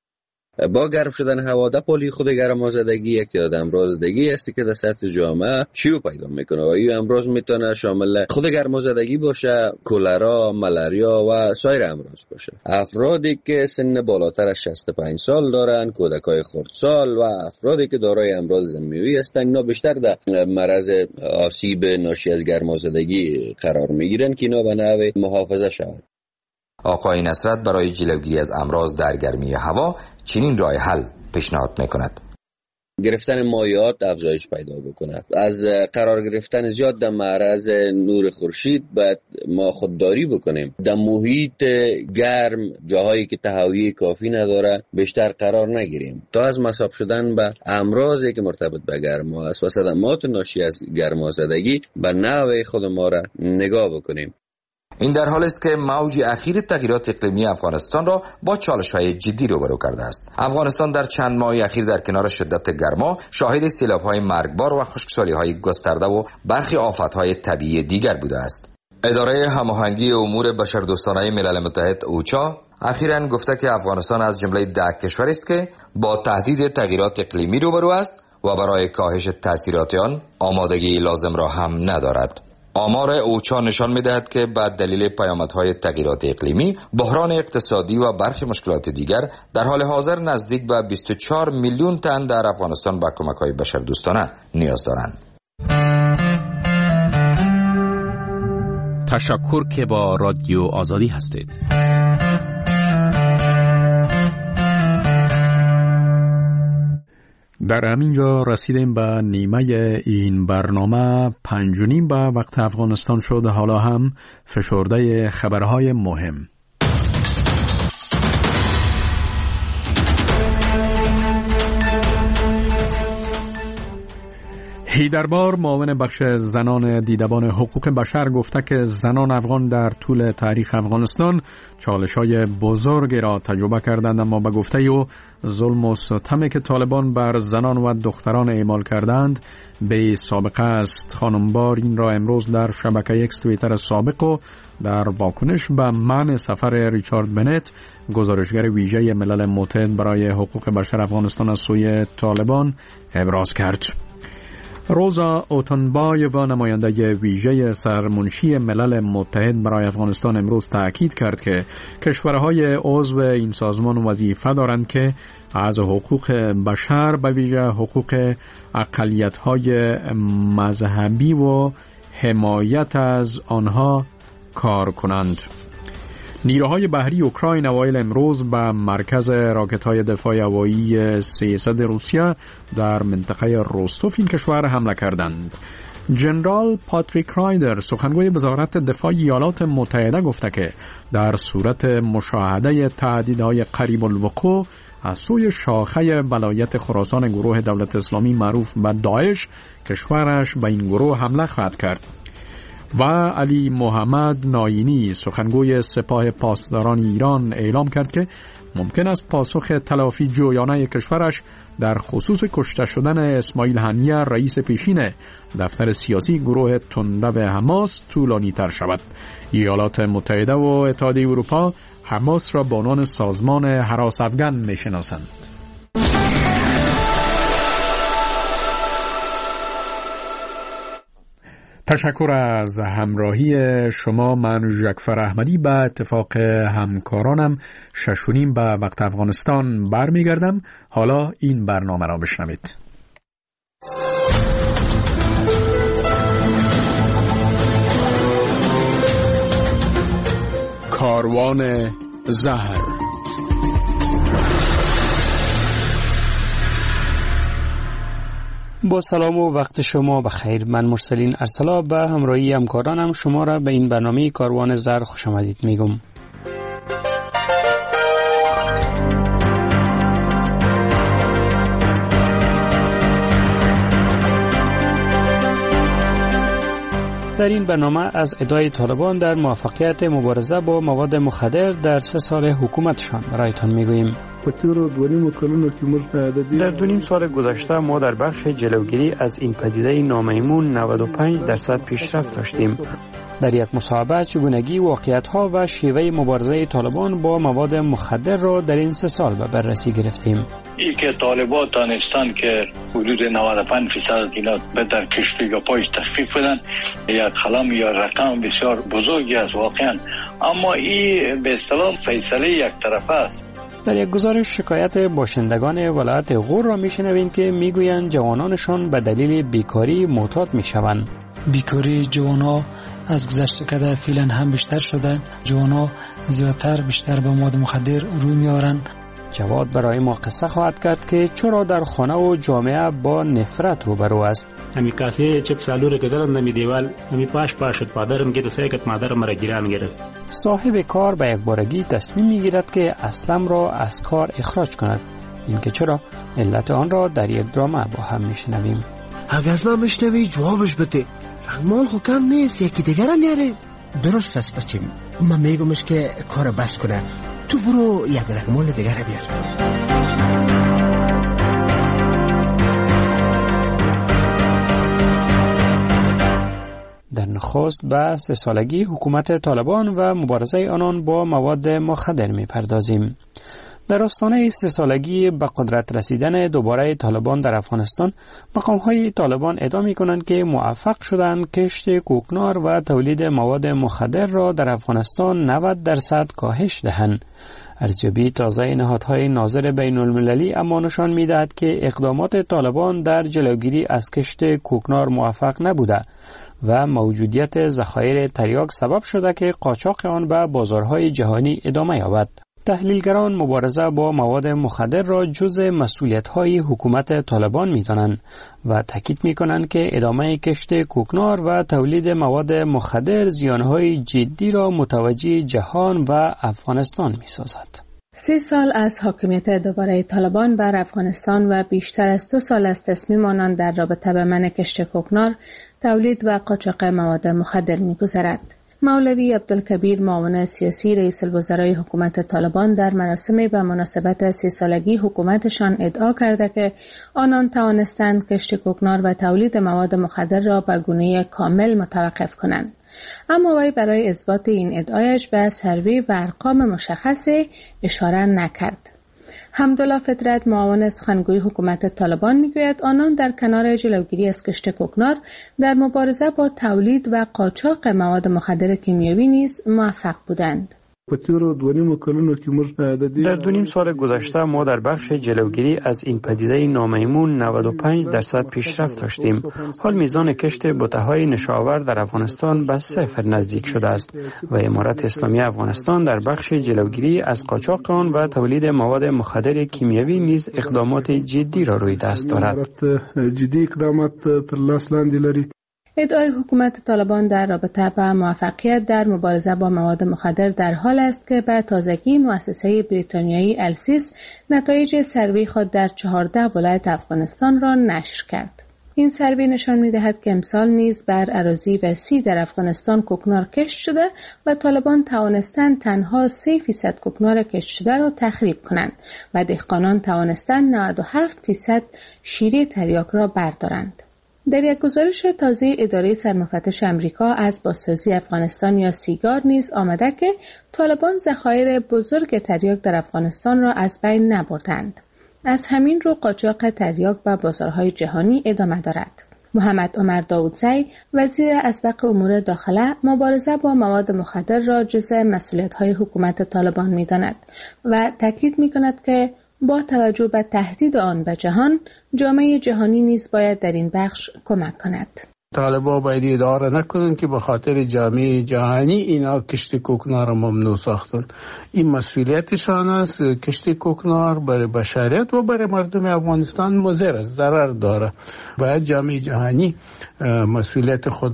با گرم شدن هوا در پولی خود گرمازدگی یک تعداد امراض دیگه است که در سطح جامعه شیوع پیدا میکنه و این امراض میتونه شامل خود گرمازدگی باشه، کولرا، ملاریا و سایر امراض باشه. افرادی که سن بالاتر از شصت و پنج سال دارن، کودکای خردسال و افرادی که دارای امراض ضمیموی هستند، اینا بیشتر در مرض آسیب ناشی از گرمازدگی قرار میگیرن که اینا به نحو محافظه شود. آقای نصرت برای جلوگیری از امراض در گرمی هوا چنین راه حل پیشنهاد میکند: گرفتن مایعات افزایش پیدا بکند. از قرار گرفتن زیاد در معرض نور خورشید باید ما خودداری بکنیم. در محیط گرم، جاهایی که تهویه کافی نداره، بیشتر قرار نگیریم تا از مصاب شدن به امراضی که مرتبط به گرما است و صدمات ناشی از گرمازدگی به نحو خود ما را نگاه بکنیم. این در حالی است که موج اخیر تغییرات اقلیمی افغانستان را با چالش‌های جدی روبرو کرده است. افغانستان در چند ماه اخیر در کنار شدت گرما شاهد سیلاب‌های مرگبار و خشکسالی‌های گسترده و برخی آفت‌های طبیعی دیگر بوده است. اداره هماهنگی امور بشردوستانه ملل متحد اوچا اخیراً گفته که افغانستان از جمله ده کشور است که با تهدید تغییرات اقلیمی روبرو است و برای کاهش تاثیرات آن آمادگی لازم را هم ندارد. آمار اوچا نشان می‌دهد که به دلیل پیامدهای تغییرات اقلیمی، بحران اقتصادی و برخی مشکلات دیگر در حال حاضر نزدیک به بیست و چهار میلیون تن در افغانستان به کمک‌های بشردوستانه نیاز دارند. تشکر که با رادیو آزادی هستید. در همینجا رسیدیم به نیمه این برنامه. پنج و نیم به وقت افغانستان شد. حالا هم فشرده خبرهای مهم. هیدربار معاون بخش زنان دیدبان حقوق بشر گفته که زنان افغان در طول تاریخ افغانستان چالش‌های بزرگی را تجربه کردند، اما به گفته او ظلم و ستمی که طالبان بر زنان و دختران اعمال کردند به سابقه است. خانمبار این را امروز در شبکه اکس توییتر سابق و در واکنش به منع سفر ریچارد بنت، گزارشگر ویژه ملل متحد برای حقوق بشر افغانستان از سوی طالبان ابراز کرد. روزا اوتنبایو و نماینده ویژه سرمنشی ملل متحد برای افغانستان امروز تأکید کرد که کشورهای عضو این سازمان وظیفه دارند که از حقوق بشر به ویژه حقوق اقلیت‌های مذهبی و حمایت از آنها کار کنند. نیروهای بحری اوکراین اوایل امروز به مرکز راکت‌های دفاع هوایی سیصد روسیه در منطقه روستوف این کشور حمله کردند. جنرال پاتریک رایدر سخنگوی وزارت دفاع ایالات متحده گفته که در صورت مشاهده تهدیدهای قریب الوقوع از سوی شاخه ولایت خراسان گروه دولت اسلامی معروف به داعش، کشورش به این گروه حمله خواهد کرد. و علی محمد ناینی سخنگوی سپاه پاسداران ایران اعلام کرد که ممکن است پاسخ تلافی جویانه کشورش در خصوص کشته شدن اسماعیل هنیه رئیس پیشین دفتر سیاسی گروه تندرو حماس طولانی تر شود. ایالات متحده و اتحادیه اروپا حماس را به عنوان سازمان هراس افغان می‌شناسند. تشکر از همراهی شما. من ژکفر احمدی به اتفاق همکارانم شش و نیم به وقت افغانستان برمیگردم. حالا این برنامه را بشنوید. کاروان زهر. با سلام و وقت شما بخیر. من مرسلین ارسلا به همراهی همکارانم شما را به این برنامه کاروان زهر خوش آمدید میگم. در این برنامه از ادعای طالبان در موفقیت مبارزه با مواد مخدر در سه سال حکومتشان برایتان میگوییم. در دو نیم سال گذشته ما در بخش جلوگیری از این پدیده نامیمون نود و پنج درصد پیشرفت داشتیم. در یک مصاحبه چگونگی واقعیت‌ها و شیوه مبارزه طالبان با مواد مخدر را در این سه سال به بررسی گرفتیم. این که طالبان دانستان که حدود نود و پنج درصد اینا به در کشت یا پایش تخفیف بدن، یک خلم یا رقم بسیار بزرگی است واقعا، اما این به اصطلاح فیصله یک طرفه است. در یک گزارش شکایت باشندگان ولایت غور را میشنویم که میگویند جوانانشان به دلیل بیکاری معتاد میشوند. بیکاری جوانا از گذشته کده فعلا هم بیشتر شده. جوانا زیادتر بیشتر به مواد مخدر روی میارن. جواد برای ما قصه خواهد کرد که چرا در خانه و جامعه با نفرت روبرو است. همی کاسه چپ سالوره که دارم نمی دیوال همی پاش پاش شد پادرم گیرو سیکت مادرم مرا گیران گرفت. صاحب کار به یک بارگی تصمیم میگیرد که اسلم را از کار اخراج کند. این که چرا علت آن را در یک درامه با هم میشنویم. اگه از من میشنوی جوابش بده. رنگمال خو کم نیست، یکی دیگر نیاره. درست است بچیم، من میگمش که کار بس کنه. تو برو یک رنگمال دیگر بیار. در نخست به سه سالگی حکومت طالبان و مبارزه آنان با مواد مخدر می پردازیم. در آستانه سه سالگی به قدرت رسیدن دوباره طالبان در افغانستان، مقام‌های طالبان ادعا می‌کنند که موفق شدند کشت کوکنار و تولید مواد مخدر را در افغانستان نود درصد کاهش دهند. ارزیابی تازه نهادهای ناظر بین المللی اما نشان می‌دهد که اقدامات طالبان در جلوگیری از کشت کوکنار موفق نبوده و موجودیت ذخایر تریاک سبب شده که قاچاق آن به بازارهای جهانی ادامه یابد. تحلیلگران مبارزه با مواد مخدر را جزء مسئولیت‌های حکومت طالبان می‌دانند و تاکید می‌کنند که ادامه کشت کوکنار و تولید مواد مخدر زیان‌های جدی را متوجه جهان و افغانستان می‌سازد. سه سال از حاکمیت دوباره طالبان بر افغانستان و بیشتر از دو سال از تصمیم آنان در رابطه به منع کشت کوکنار، تولید و قاچاق مواد مخدر می‌گذرد. مولوی عبدالکبیر معاون سیاسی رئیس الوزرای حکومت طالبان در مراسم به مناسبت سی سالگی حکومتشان ادعا کرده که آنان توانستند کشت کوکنار و تولید مواد مخدر را به گونه کامل متوقف کنند. اما وی برای اثبات این ادعایش به سروی و ارقام مشخصی اشاره نکرد. حمدالله فطرت معاون سخنگوی حکومت طالبان میگوید آنان در کنار جلوگیری از کشت کوکنار در مبارزه با تولید و قاچاق مواد مخدر کیمیاوی نیز موفق بودند. در دو نیم سال گذشته ما در بخش جلوگیری از این پدیده نامیمون نود و پنج درصد پیشرفت داشتیم. حال میزان کشت بته‌های نشاور در افغانستان به صفر نزدیک شده است و امارت اسلامی افغانستان در بخش جلوگیری از قاچاق آن و تولید مواد مخدر کیمیاوی نیز اقدامات جدی را روی دست دارد. ادعای حکومت طالبان در رابطه با موفقیت در مبارزه با مواد مخدر در حال است که به تازگی مؤسسه بریتانیایی السیس نتایج سروی خود در چهارده ولایت افغانستان را نشر کرد. این سروی نشان می‌دهد که امسال نیز بر اراضی وسیع در افغانستان کوکنار کشت شده و طالبان توانستند تنها سه فیصد کوکنار کشت شده را تخریب کنند و دهقانان توانستند نود و هفت درصد شیره تریاک را بردارند. در یک گزارش تازه اداره سرمفتش امریکا از بازسازی افغانستان یا سیگار نیز آمده که طالبان ذخایر بزرگ تریاک در افغانستان را از بین نبردند. از همین رو قاچاق تریاک به بازارهای جهانی ادامه دارد. محمد عمر داودزی وزیر اسبق امور داخله مبارزه با مواد مخدر را جزء مسئولیت‌های حکومت طالبان می‌داند و تاکید می‌کند که با توجه به تهدید آن به جهان، جامعه جهانی نیز باید در این بخش کمک کند. طالبان باید اداره نکنن که به خاطر جامعه جهانی اینا کشت کوکنار ممنوع ساختن. این مسئولیتشان است. کشت کوکنار برای بشریت و برای مردم افغانستان مضر است، ضرر داره. باید جامعه جهانی مسئولیت خود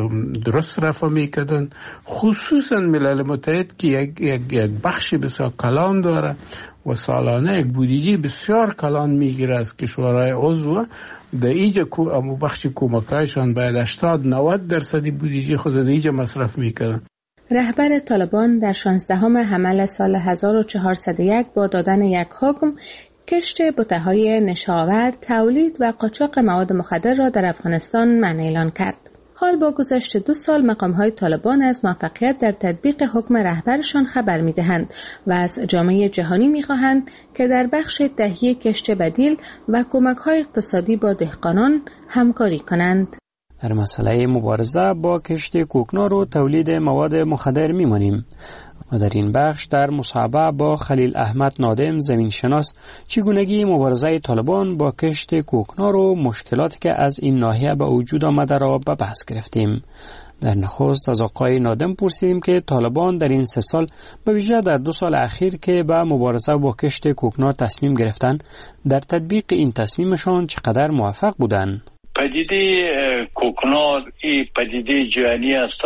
درست رفع میکردن، خصوصا ملل متحد که یک, یک, یک بخش بسیار کلان داره و سالانه یک بودجه بسیار کلان میگیره از کشورهای عضو. در اینجا امو بخش کمکایشان باید هشتاد نود درصدی بودجه خود در اینجا مصرف میکنن. رهبر طالبان در شانزدهم حمل سال هزار و چهارصد و یک با دادن یک حکم کشت بته‌های نشاور، تولید و قاچاق مواد مخدر را در افغانستان منع اعلان کرد. حال با گذشت دو سال مقام‌های طالبان از موفقیت در تطبیق حکم رهبرشان خبر می‌دهند و از جامعه جهانی می‌خواهند که در بخش تهیه کشت بدیل و کمک‌های اقتصادی با دهقانان همکاری کنند. در مسئله مبارزه با کشت کوکنار و تولید مواد مخدر می‌مانیم و در این بخش در مصاحبه با خلیل احمد نادم زمینشناس چگونگی مبارزه طالبان با کشت کوکنار و مشکلاتی که از این ناحیه به وجود آمده را به بحث گرفتیم. در نخست از آقای نادم پرسیدیم که طالبان در این سه سال به ویژه در دو سال اخیر که به مبارزه با کشت کوکنار تصمیم گرفتند، در تطبیق این تصمیمشان چقدر موفق بودند؟ پدیده کوکنار این پدیده جهانی است،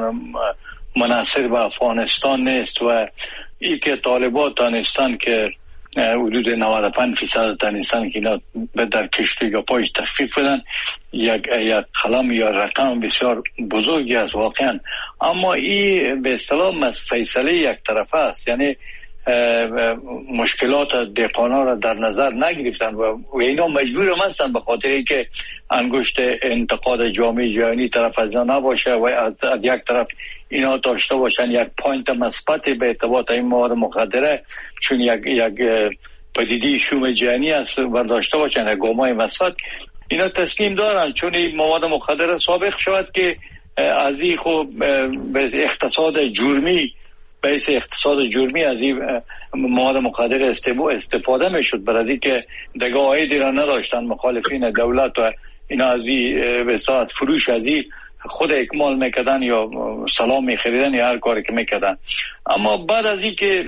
منحصر به افغانستان نیست و ای که طالبان دانستان که حدود نود و پنج درصد دانستان که اینا در کشت یا پایش تخفیف بدن، یک یک کلام یا رقم بسیار بزرگی است واقعا. اما این به اصطلاح فیصله یک طرفه است، یعنی مشکلات دهقانا را در نظر نگرفتن و اینا مجبور هم هستن به خاطر اینکه انگشت انتقاد جامعه جهانی طرف از اینا نباشه و از یک طرف اینا داشته باشن یک پوینت مثبت به ارتباط این مواد مخدره، چون یک یک پدیده شوم جهانی است و داشته باشن گامای مثبت. اینا تسلیم دارن چون این مواد مخدره سابق شود که از این خوب به اقتصاد جرمی بیس اقتصاد جرمی از این مواد مخدر استفاده میشد، برای که دیگه عایدی را نداشتن مخالفین دولت و اینا از این به ساعت فروش از این خود اکمال میکردن یا سلام میخریدن یا هر کاری که میکردن. اما بعد از این که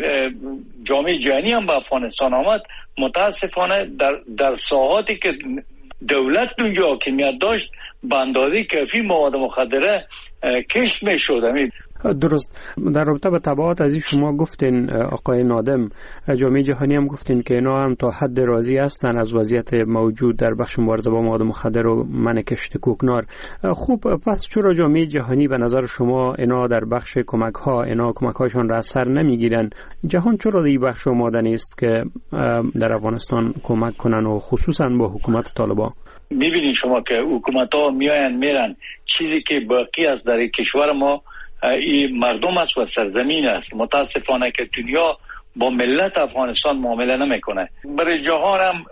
جامعه جهانی هم به افغانستان آمد، متاسفانه در در ساحاتی که دولت اونجا حاکمیت داشت به اندازه کافی مواد مخدره کشف میشد. درست. در رابطه با تبعات از این شما گفتین آقای نادم، جامعه جهانی هم گفتین که اینا هم تا حد راضی هستن از وضعیت موجود در بخش مبارزه با مواد مخدر و منع کشت کوکنار. خوب، پس چرا جامعه جهانی به نظر شما اینا در بخش کمک ها اینا کمک هاشون را اثر نمیگیرن؟ جهان چرا این بخش آماده نیست که در افغانستان کمک کنن و خصوصا با حکومت طالبان؟ میبینید شما که حکومت ها میاین میرن، چیزی که باقی است در کشور ما این مردم است و سرزمین است. متاسفانه که دنیا با ملت افغانستان معامله نمیکنه. برای جهان هم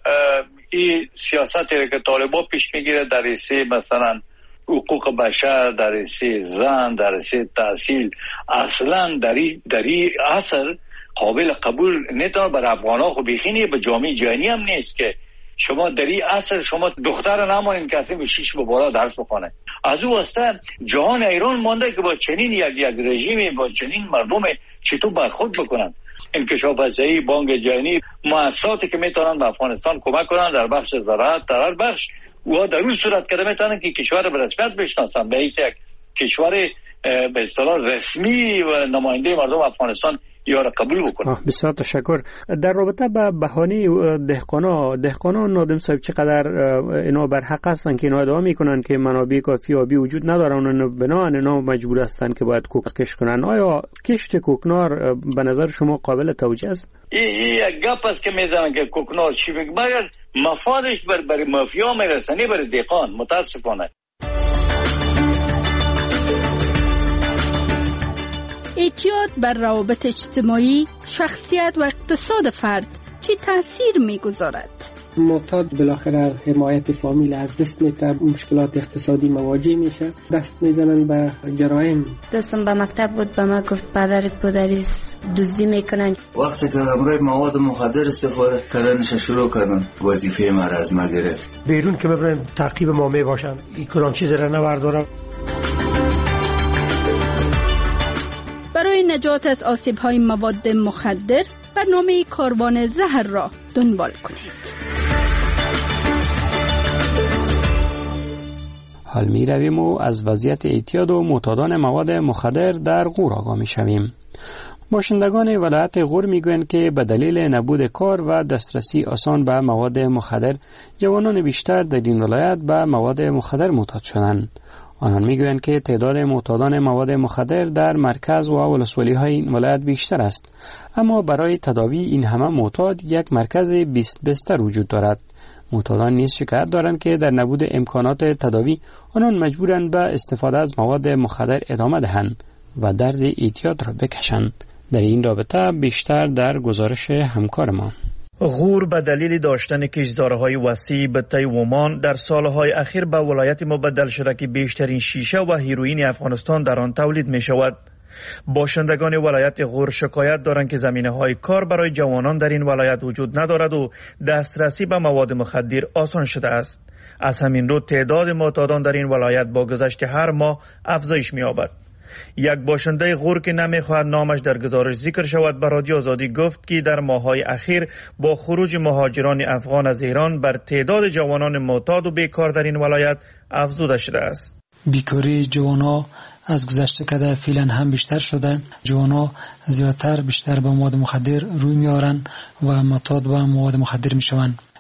این سیاستی که طالبان پیش میگیره در حیث مثلا حقوق بشر، در حیث زن، در حیث تحصیل، اصلا در این عصر قابل قبول نتونه. برای افغانها خب بیخینی به جامعه جهانی هم نیست که شما در این عصر شما دختر نمانین که اصلا به شیش به بالا درس بخونه. از او واسطه جهان ایران مانده که با چنین یک یک رژیم، با چنین مردم چطور برخورد بکنن. انکشاف فضایی، بانک جهانی، مؤسساتی که میتونن به افغانستان کمک کنن در بخش زراعت، در هر بخش، و در اون صورت که میتونن که کشور به رسمیت بشناسن به حیث یک کشور به اصطلاح رسمی و نماینده مردم افغانستان یا را قبول بکنن. بسیار تشکر. در رابطه با بهانه دهقانا دهقانا نادم صاحب چقدر اینا بر حق هستن که اینا ادعا میکنن که منابع کافی آبی وجود ندارن و بنابراین اینا مجبور هستن که باید کوک کشت کنن؟ آیا کشت کوکنار به نظر شما قابل توجیه است؟ این یک گپ است که میزنن که کوکنار چی بگه، مگر مفادش بر بر مافیا میرسنی بر دهقان. متاسفانه اعتیاد بر روابط اجتماعی، شخصیت و اقتصاد فرد چه تأثیر میگذارد؟ معتاد بالاخره حمایت فامیل از دست میده، مشکلات اقتصادی مواجه میشه، دست میزنن به جرایم. دوستم به مکتب بود، به ما گفت پدرت پدریس دزدی میکنن. وقتی که امروی مواد مخدر استفاده کردنش شروع کردن، وظیفه ما را از ما گرفت. بیرون که ببرن تعقیب ما میباشن، این کلان چیز را نبردارم. برای نجات از آسیب‌های مواد مخدر برنامه کاروان زهر را دنبال کنید. حال می رویم و از وضعیت اعتیاد و معتادان مواد مخدر در غور آگاه می شویم. باشندگان ولایت غور می گویند که به دلیل نبود کار و دسترسی آسان به مواد مخدر، جوانان بیشتر در این ولایت به مواد مخدر معتاد شدند. آنان میگویند که تعداد معتادان مواد مخدر در مرکز و ولسوالی های این ولایت بیشتر است، اما برای تداوی این همه معتاد یک مرکز بیست بستر وجود دارد. معتادان نیز شکایت دارند که در نبود امکانات تداوی آنان مجبورند به استفاده از مواد مخدر ادامه دهند و درد اعتیاد را بکشند. در این رابطه بیشتر در گزارش همکار ما. غور به دلیل داشتن کشتزارهای وسیع به طی ومان در سالهای اخیر به ولایت مبدل شده که بیشترین شیشه و هیروئین افغانستان در آن تولید می شود. باشندگان ولایت غور شکایت دارند که زمینه‌های کار برای جوانان در این ولایت وجود ندارد و دسترسی به مواد مخدر آسان شده است. از همین رو تعداد معتادان در این ولایت با گذشت هر ماه افزایش می‌یابد. یک باشنده غور که نمیخواهد نامش در گزارش ذکر شود به رادیو آزادی گفت که در ماه‌های اخیر با خروج مهاجران افغان از ایران بر تعداد جوانان معتاد و بیکار در این ولایت افزوده شده است. بیکاری جوانا از گذشته کده فعلا هم بیشتر شده. جوانا زیادتر بیشتر به مواد مخدر روی میارن و معتاد به مواد مخدر میشوند.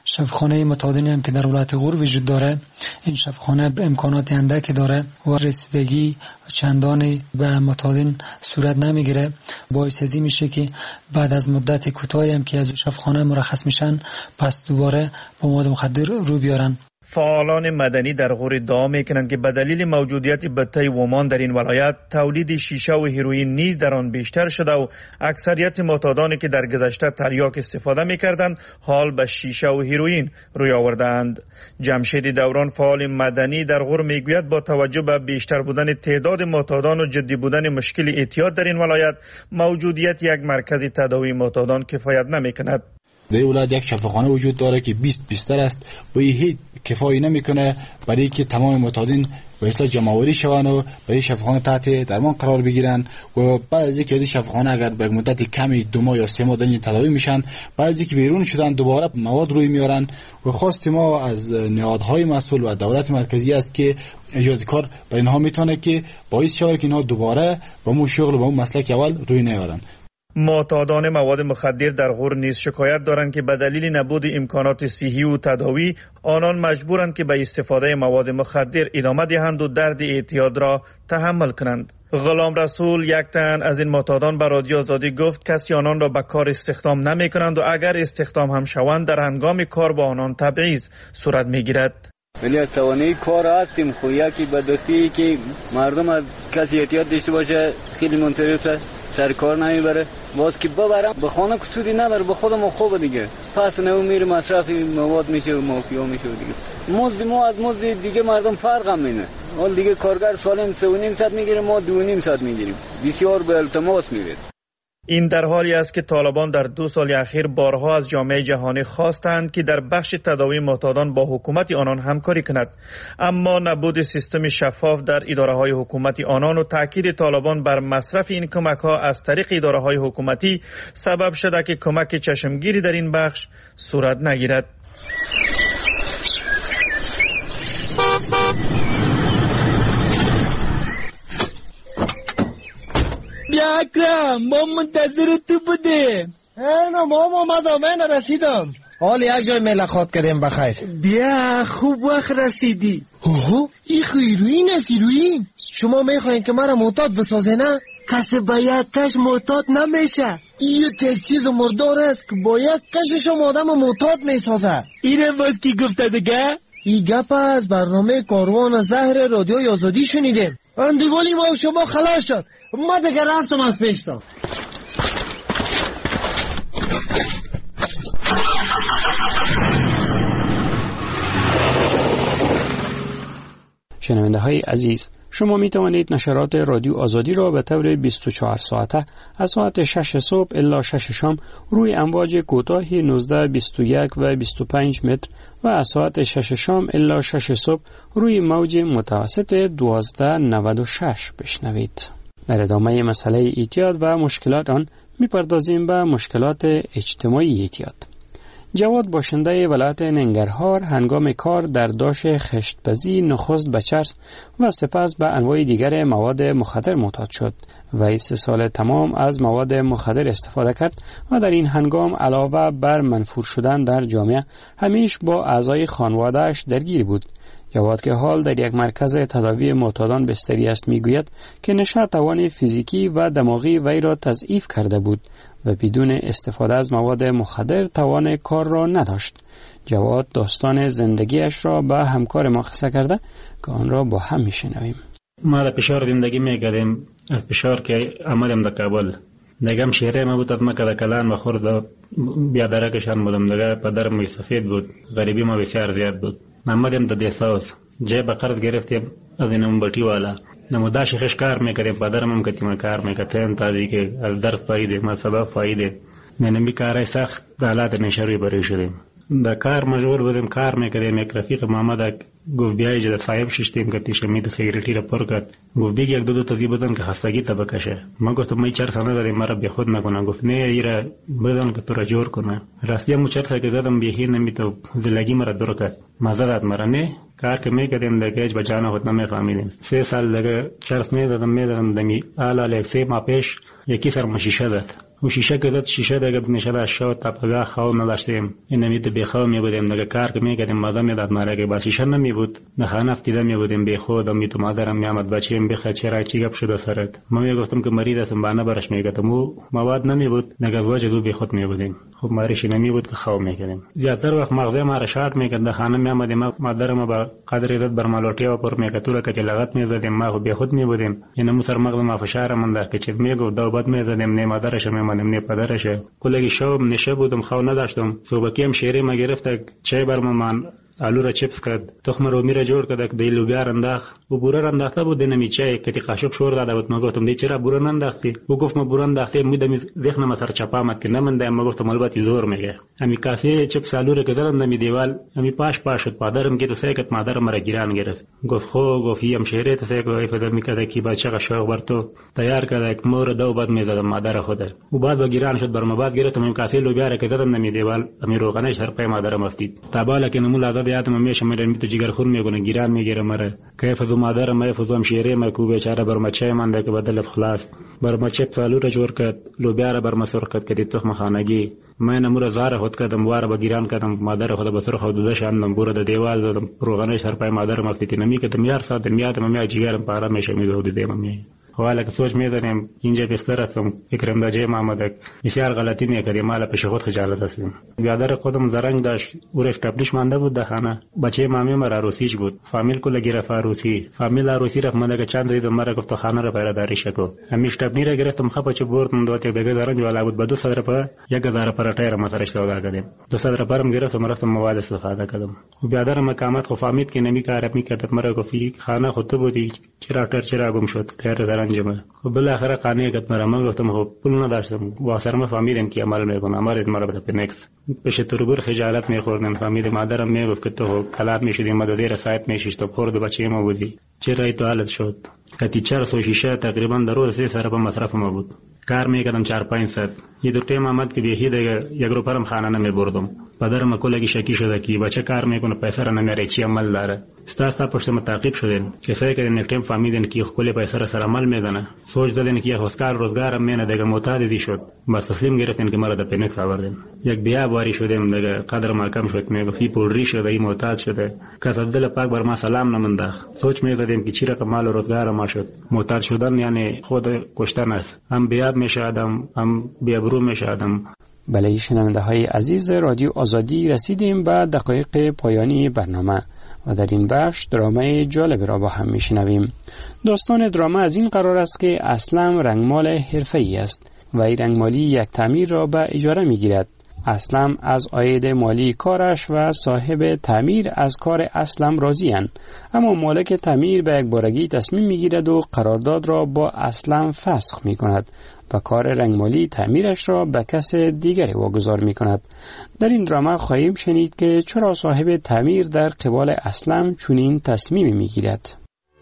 شفاخانه متعادلی هم که در ولایت غور وجود داره، این شفاخانه امکانات اندکی داره و رسیدگی چندانی به متعادل صورت نمیگیره. باعث ازی میشه که بعد از مدت کوتاهی هم که از شفاخانه مرخص میشن پس دوباره با مواد مخدر رو بیارن. فعالان مدنی در غور ادعا میکنند که به دلیل موجودیت بته ومان در این ولایت تولید شیشه و هیروئین نیز در آن بیشتر شده و اکثریت معتادانی که در گذشته تریاک استفاده میکردند حال به شیشه و هیروئین روی آوردند. جمشید دوران فعال مدنی در غور میگوید با توجه به بیشتر بودن تعداد معتادان و جدی بودن مشکل اعتیاد در این ولایت موجودیت یک مرکز تداوی معتادان کفایت نمیکند. در ولایت یک شفاخانه وجود داره که بیست بیستر است و هیچ کفایی نمیکنه برای که تمام معتادین به اصطلاح جمع‌آوری شوند و برای شفاخانه تحت درمان قرار بگیرن و بعد از اینکه از شفاخانه اگر به مدت کمی دو ماه یا سه ماه در تداوی میشن، بعد از اینکه بیرون شدن دوباره مواد روی میارن و خواست ما از نهادهای مسئول و دولت مرکزی است که ایجاد کار برای اینها میتونه که باعث شود که اینها دوباره با مو شغل و با مو مسلک اول روی نیارن. معتادان مواد مخدر در غور نیز شکایت دارند که به دلیل نبود امکانات صحی و تداوی آنان مجبورند که به استفاده مواد مخدر ادامه دهند و درد اعتیاد را تحمل کنند. غلام رسول یک تن از این معتادان به رادیو آزادی گفت کسی آنان را به کار استخدام نمی کنند و اگر استخدام هم شوند در هنگام کار با آنان تبعیض صورت می گیرد. ولی از توانایی کار هستیم خو یکی بدبختی که مردم از کسی اعتیاد داشته باشه خیلی منصرف سر کار نمیبره، باز که ببرم به خانه کسودی نبره به خودم خوبه دیگه، پس نو میره مصرف مواد میشه و مافیا میشه دیگه. مزد ما از مزد دیگه مردم فرق هم مینه، حال دیگه کارگر سالم سه و نیم ساعت میگیره، ما دو و نیم ساعت میگیریم، بسیار به التماس میره. این در حالی است که طالبان در دو سال اخیر بارها از جامعه جهانی خواستند که در بخش تداوی معتادان با حکومت آنان همکاری کند، اما نبود سیستم شفاف در اداره های حکومتی آنان و تاکید طالبان بر مصرف این کمک ها از طریق اداره های حکومتی سبب شده که کمک چشمگیری در این بخش صورت نگیرد. بیا اکرم ما منتظر تو بودیم. اینا مام آمدم، من رسیدم. حال یک جای ملاقات کردیم بخیر. بیا خوب وقت رسیدی. اوه این هیروئین است. هیروئین شما میخواین که مرا معتاد بسازه نه؟ کسی با یک کش معتاد نمیشه. این یک چیز مردار است که با یک کشش هم آدم معتاد میسازه. اینه باز کی گفته دیگه؟ این گپ از برنامه کاروان زهر رادیو آزادی شنیدیم. اندیوالی ما و شما خلاص شد، ما دیگه رفتم از پیشتا. شنونده های عزیز، شما می توانید نشرات رادیو آزادی را به طور بیست و چهار ساعته از ساعت شش صبح الی شش شام روی امواج کوتاه نوزده بیست و یک و بیست و پنج متر و از ساعت شش شام الی شش صبح روی موج متوسط دوازده نود و شش بشنوید. در ادامه مسئله اعتیاد و مشکلات آن می پردازیم به مشکلات اجتماعی اعتیاد. جواد باشنده ولایت ننگرهار هنگام کار در داش خشتبزی نخست به چرس و سپس به انواع دیگر مواد مخدر معتاد شد و سه سال تمام از مواد مخدر استفاده کرد و در این هنگام علاوه بر منفور شدن در جامعه همیش با اعضای خانواده‌اش درگیر بود. جواد که حال در یک مرکز تداوی معتادان بستری است میگوید که نشه توان فیزیکی و دماغی وی را تضعیف کرده بود و بدون استفاده از مواد مخدر توان کار را نداشت. جواد داستان زندگیش را به همکار ما قصه کرده که آن را با هم میشنویم. ما در پشار زندگی میکردیم، از پشار که آمدیم در کابل نگم شهره ما بود، از ما که کلان و خورد بیادرکشان بودم دیگه، پدرم سفید بود، غریبی ما بسیار زیاد بود. آمدیم در دیساوس جای به قرض گرفتیم از این بطی والا نمودا شخش کار میکردیم، پدرم هم کتیم کار میکردیم تا دیگه از درس فایده ما سبب فایده نمی کارای سخت حالات نشروی بری شدیم. در کار مجبور بودیم کار میکردیم. یک رفیق محمد گفت بیایی جد فایب ششتیم کتی شمید سیگریتی را پر کرد، گفت بیگ یک دو دو تازی بدن که خستگی تا بکشه. ما گفتم ما چرخ نداریم مرا بی خود نکنن. گفت نه ایرا بدن که تو را جور کنه. راستی هم چرخ که زدم بیهی نمیتو زلگی مرا دور کرد. مزدت مرا نه کار که میکردیم دیگه اج بجانا خود نمیفهمیدیم. سه سال دیگه چرخ میدادم میدادم دمی آل آل سه ما پیش یکی سر مشیشه داد. و شیشه که شیشه دیگه میشه شو تپگاه خو نداشتیم این نمیت به خو می بودیم دیگه کار که میکردیم مادر میداد مرا که با شیشه نمی بود نه خانه افتیده می بودیم به خودم می تو مادرم میامد بچه‌م بخه چرا چی گپ شده سرت ما میگفتم که مریض هستم بنا برش میگفتم و مواد نمی بود دیگه وجه دو به خود می بودیم خب مریش نمی بود که خو میکردیم زیاتر وقت مغزه ما را شاد میکرد خانه میامد ما مادرم با قدر عزت بر مالوټي او پر میکتوره که لغت میزدیم ما خو به خود می بودیم این مو سر مغز ما فشار من در که میگو دا بعد میزدیم نه مادرش میمانم نه پدرش کلگی شب نشه بودم خو نداشتم صبحکیم شیری ما گرفت چای برمان آلو را چپس کرد تخم رومی را جور کرد دی لوبیا انداخت و بوره انداخته بود نمی چای کتی قاشق شور داده بود ما گفتم دی چرا بوره انداختی و گفت ما بوره انداخته میدم ذهنم سر چپا مت که نمنده ما گفتم البته زور میگه امی کافی چپس آلو را کردم نمی دیوال امی پاش پاش شد پادرم که تو سیکت مادرم را گیران گرفت گفت خو گفت یم شهره تو سیک وای فدر میکرد کی بچه شوق بر تو تیار کرد مور دو بعد میزدم مادر خود و بعد با گیران شد بر ما بعد گرفتم امی کافی لوبیا را کردم نمی دیوال امی روغنه سر پای مادرم افتید تابالا که نمول آزاد یادم میشه میرم تو جگر خون میگونه گیران میگیره مره کیف دو مادر ما فزوم شیره ما کو بیچاره بر مچه مانده که بدل خلاص بر مچه فالو را جور کرد لوبیا را بر مسور کرد که تخم خانگی ما نمور زاره خود کردم واره با گیران کردم مادر خود بسر خود دزش اندم بوره د دیوال زدم روغنه سر پای مادر مفتیتی نمی کدم یار ساعت میاد ما جگرم پارا میشه میدو دیدم می حوالا که سوچ میدونیم اینجا بستر هستم اکرم دا جای محمدک بسیار غلطی میکردیم مالا پیش خود خجالت هستیم بیادر خودم زرنگ داشت اورش تبلیش مانده بود ده خانه بچه مامی مرا عروسیش بود فامیل کو لگی رفت عروسی فامیل عروسی رفت مده که چند دیدم مرا گفت خانه را پیراداری شکو همیش تبنی را گرفتم خپا چه بردم دوت یک دیگه زرنگ والا بود با دو صدر پا یک هزار پراتای را مسرش دادا کردیم دو صدر پرم گرفتم رفتم مواد استفاده کردم و بیادر مقامات خو فامید که نمی کار میکرد مرا گفت خانه خود تو بودی چرا تر چرا گم شد خیر زرنجمه و بالاخره قانع کرد مرا من گفتم خب پول نداشتم واسر ما فهمیدم که عمل میکنم امر مرا به نکس پیش تربور خجالت میخوردم فهمیدم مادرم میگفت که تو کلاب میشدی مددی رسایت میشیش تو خورد بچه ما بودی چرا تو حالت شد کتی چهارصد شیشه تقریبا در روز سه سر به مصرف ما بود کار میکردم چهار پنج ساعت یه دو تیم آمد که بیهی دیگه یک روپرم خانه نمیبردم پدرم کلگی شکی شده که بچه کار میکنه پیسه را نمیاره چی عمل داره ستا ستا پشت ما تعقیب شدین که فکر کردین یک تیم فهمیدین که کلی پیسه را سر عمل میزنه سوچ دادین که هوسکار روزگارم مینه دیگه معتاد دی شد بس تسلیم گرفتین که مرا د پینکس آوردین یک بیا باری شدیم دیگه قدر ما کم شد میگفت پول ری شده این معتاد شده کس دل پاک بر ما سلام نمنداخ سوچ میزدیم که چی رقم مال و روزگار ما شد معتاد شدن یعنی خود کشتن است هم بیاب میشه آدم هم بیابرو میشه آدم. بله شنونده های عزیز رادیو آزادی رسیدیم به دقایق پایانی برنامه و در این بخش درامای جالب را با هم میشنویم. داستان دراما از این قرار است که اسلم رنگمال حرفه‌ای است و این رنگمالی یک تعمیر را به اجاره میگیرد. اسلم از عاید مالی کارش و صاحب تعمیر از کار اسلم راضی اند، اما مالک تعمیر به یک بارگی تصمیم میگیرد و قرارداد را با اسلم فسخ میکند و کار رنگمالی تعمیرش را به کس دیگری واگذار میکند. در این دراما خواهیم شنید که چرا صاحب تعمیر در قبال اسلم چنین تصمیمی میگیرد.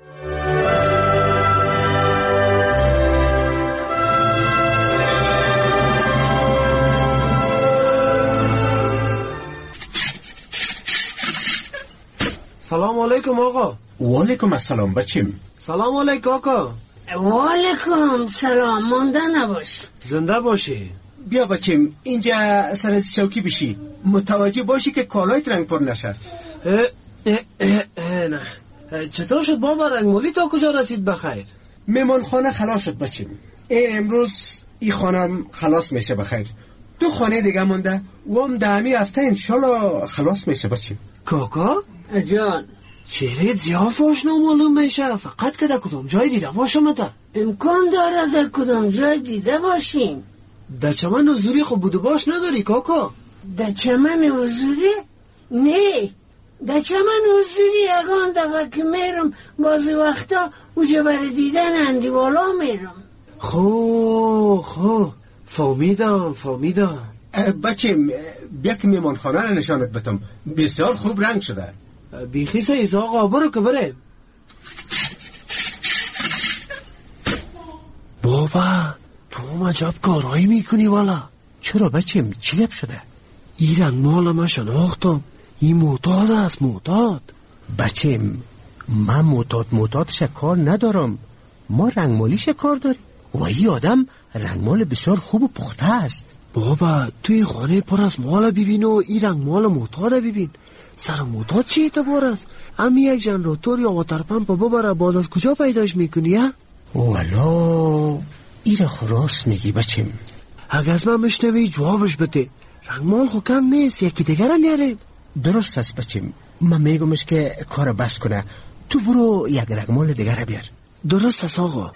سلام علیکم آقا. و علیکم السلام بچیم. سلام علیکم آقا. و علیکم سلام. مانده نباش. زنده باشی. بیا بچیم اینجا سر شوکی بشی، متوجه باشی که کالایت رنگ پر نشه. اه اه اه اه نه. چطور شد بابا رنگمالی تا کجا رسید بخیر؟ میمان خانه خلاص شد بچیم. این امروز این خانم خلاص میشه بخیر. دو خانه دیگه مونده و هم دهمی هفته انشالله خلاص میشه بچیم. کاکا؟ جان چهره زیاف آشنا معلوم میشه، فقط که در کدام جای دیده باشم تا امکان داره در کدام جای دیده باشیم. در چمن حضوری خب بودو باش نداری کاکا؟ در چمن حضوری؟ نه در چمن حضوری یگان دفعه که میرم بعضی وقتا اوجه برای دیدن اندیوالا میرم. خو خو فهمیدم فهمیدم. بچه بیا که میمان خانه رو نشانت بدم، بسیار خوب رنگ شده. بیخی سیز آقا برو که بره. بابا تو عجب کارایی میکنی والا. چرا بچم چی گپ شده؟ این رنگ مال من شناختم، این معتاد است معتاد. بچم من معتاد معتاد شکار ندارم، ما رنگ مالیش کار داریم. و این آدم رنگمال بسیار خوب و پخته است. بابا توی خانه پر از مال ببین و این رنگمال معتاد ببین. سر معتاد چه اعتبار است؟ امی یک جنراتور یا واتر پمپ ببره باز از کجا پیداش میکنی ها؟ والا این راست میگی بچیم. اگه از من مشنوی جوابش بده. رنگمال خو کم نیست، یکی دیگر نیاریم. درست است بچیم، من میگمش که کار بس کنه، تو برو یک رنگمال دیگر بیار. درست است آقا.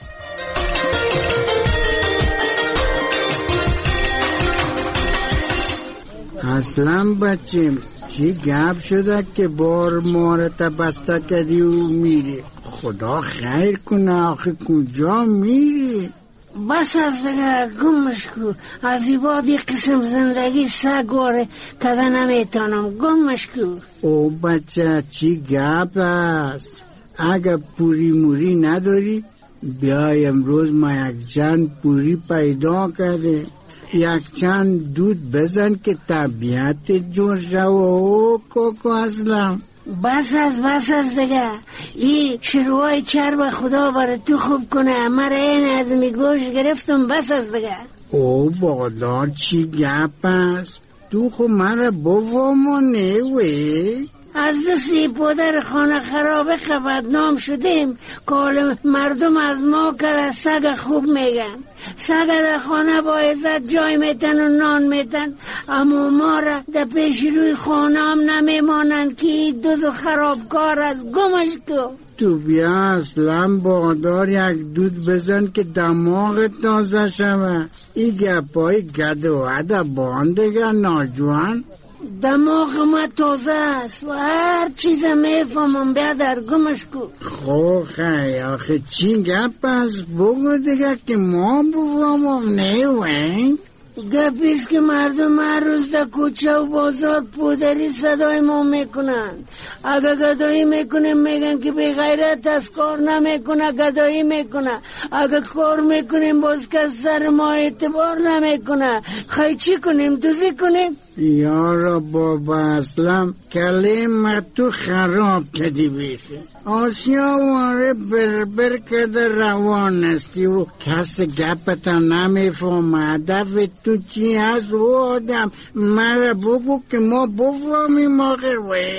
اصلا بچیم چی گپ شده که بار مارت بسته کردی و میری؟ خدا خیر کنه، آخه کجا میری؟ بس از دیگه گمش کو. از این بعد یک قسم زندگی سگواره کده نمیتانم. گمش کو. او بچه چی گپ است؟ اگه پوری موری نداری بیای امروز ما یک چند پوری پیدا کرده، یک چند دود بزن که طبیعت جور شو. او کوکو اسلم بس از بس از دیگه. این شروعای چرب خدا برای تو خوب کنه. مرا این از میگوش گرفتم. بس از دیگه. او بادار چی گپ است؟ تو خو مرا بفهمونه وی؟ از دستی پدر خانه خرابه بدنام شدیم. کال مردم از ما که سگ خوب میگن. سگ در خانه با عزت جای میتن و نان میتن، اما ما را در پیش روی خانه هم نمیمانن که دود و خرابکار از. گمش کو. تو بیا اصلا بادار یک دود بزن که دماغ تازه شوه. ای گپای گد و عده باندگه ناجوان. دماغ ما تازه است و هر چیز میفهمم. بیادر گمش کو. خو خی آخه چی گپ است؟ بگو دیگه که ما بفهمم. نه وین گپیست که مردم هر روز در کوچه و بازار پودری صدای ما میکنن. اگه گدایی میکنیم میگن که بی غیرت از کار نمیکنه، گدایی میکنه. اگه کار میکنیم باز که سر ما اعتبار نمیکنه. خیلی چی کنیم؟ دوزی کنیم؟ یارا بابا اسلم کلمه تو خراب کدی بیخی. آسیا واره بربر کده روان استی و کس گپتا نمیفهم. هدف تو چی هست و آدم؟ مرا بگو که ما بفهمیم آخر.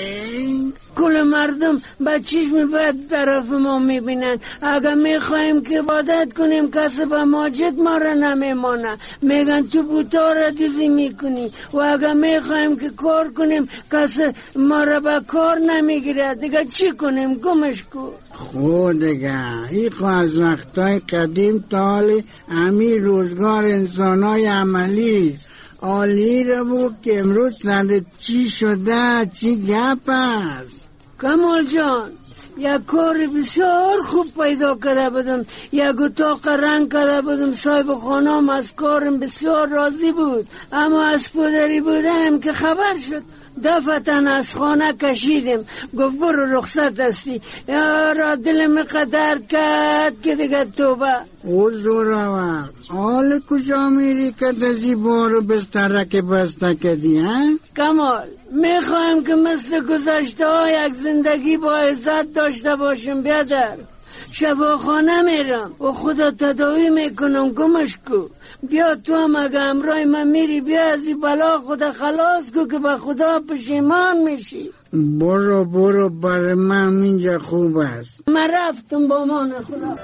وی کل مردم با چشم بد طرف ما میبینن. اگه میخوایم که عبادت کنیم کسی به ماجد ما را نمیمانه، میگن تو بوتا را دوزی میکنی. و اگه میخوایم که کار کنیم کسی ما را به کار نمیگیره. دیگه چی کنیم؟ گمش کو. خود دیگه ای خو از وقتای قدیم تا حالی همی روزگار انسانای عملی است. عالی را بود که امروز سرت چی شده؟ چی گپ است؟ کمال جان یک کار بسیار خوب پیدا کرده بودم. یک اتاق رنگ کرده بودم. صاحب خانم از کارم بسیار راضی بود، اما از پدری بودم که خبر شد دفتن از خانه کشیدیم. گفت برو رخصت هستی. یارا دلم قدر کرد که دیگه توبه. او زورا حال کجا میری که دزی بارو بستره بسته کردی ها؟ کمال میخوایم که مثل گذشته ها یک زندگی با عزت داشته باشیم. بیادر شفاخانه میرم و خدا تداوی میکنم. گمش کو. بیا تو هم اگه امرای من میری بیا از این بلا خدا خلاص کو که به خدا پشیمان میشی. برو برو برای من اینجا خوب است. من رفتم با مان خدا.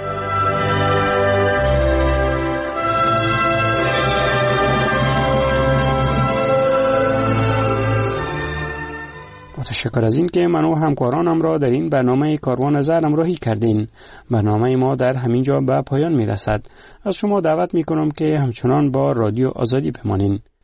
تشکر از این که من و همکارانم را در این برنامه کاروان زهر همراهی کردین. برنامه ما در همین جا به پایان می رسد. از شما دعوت می کنم که همچنان با رادیو آزادی بمانین.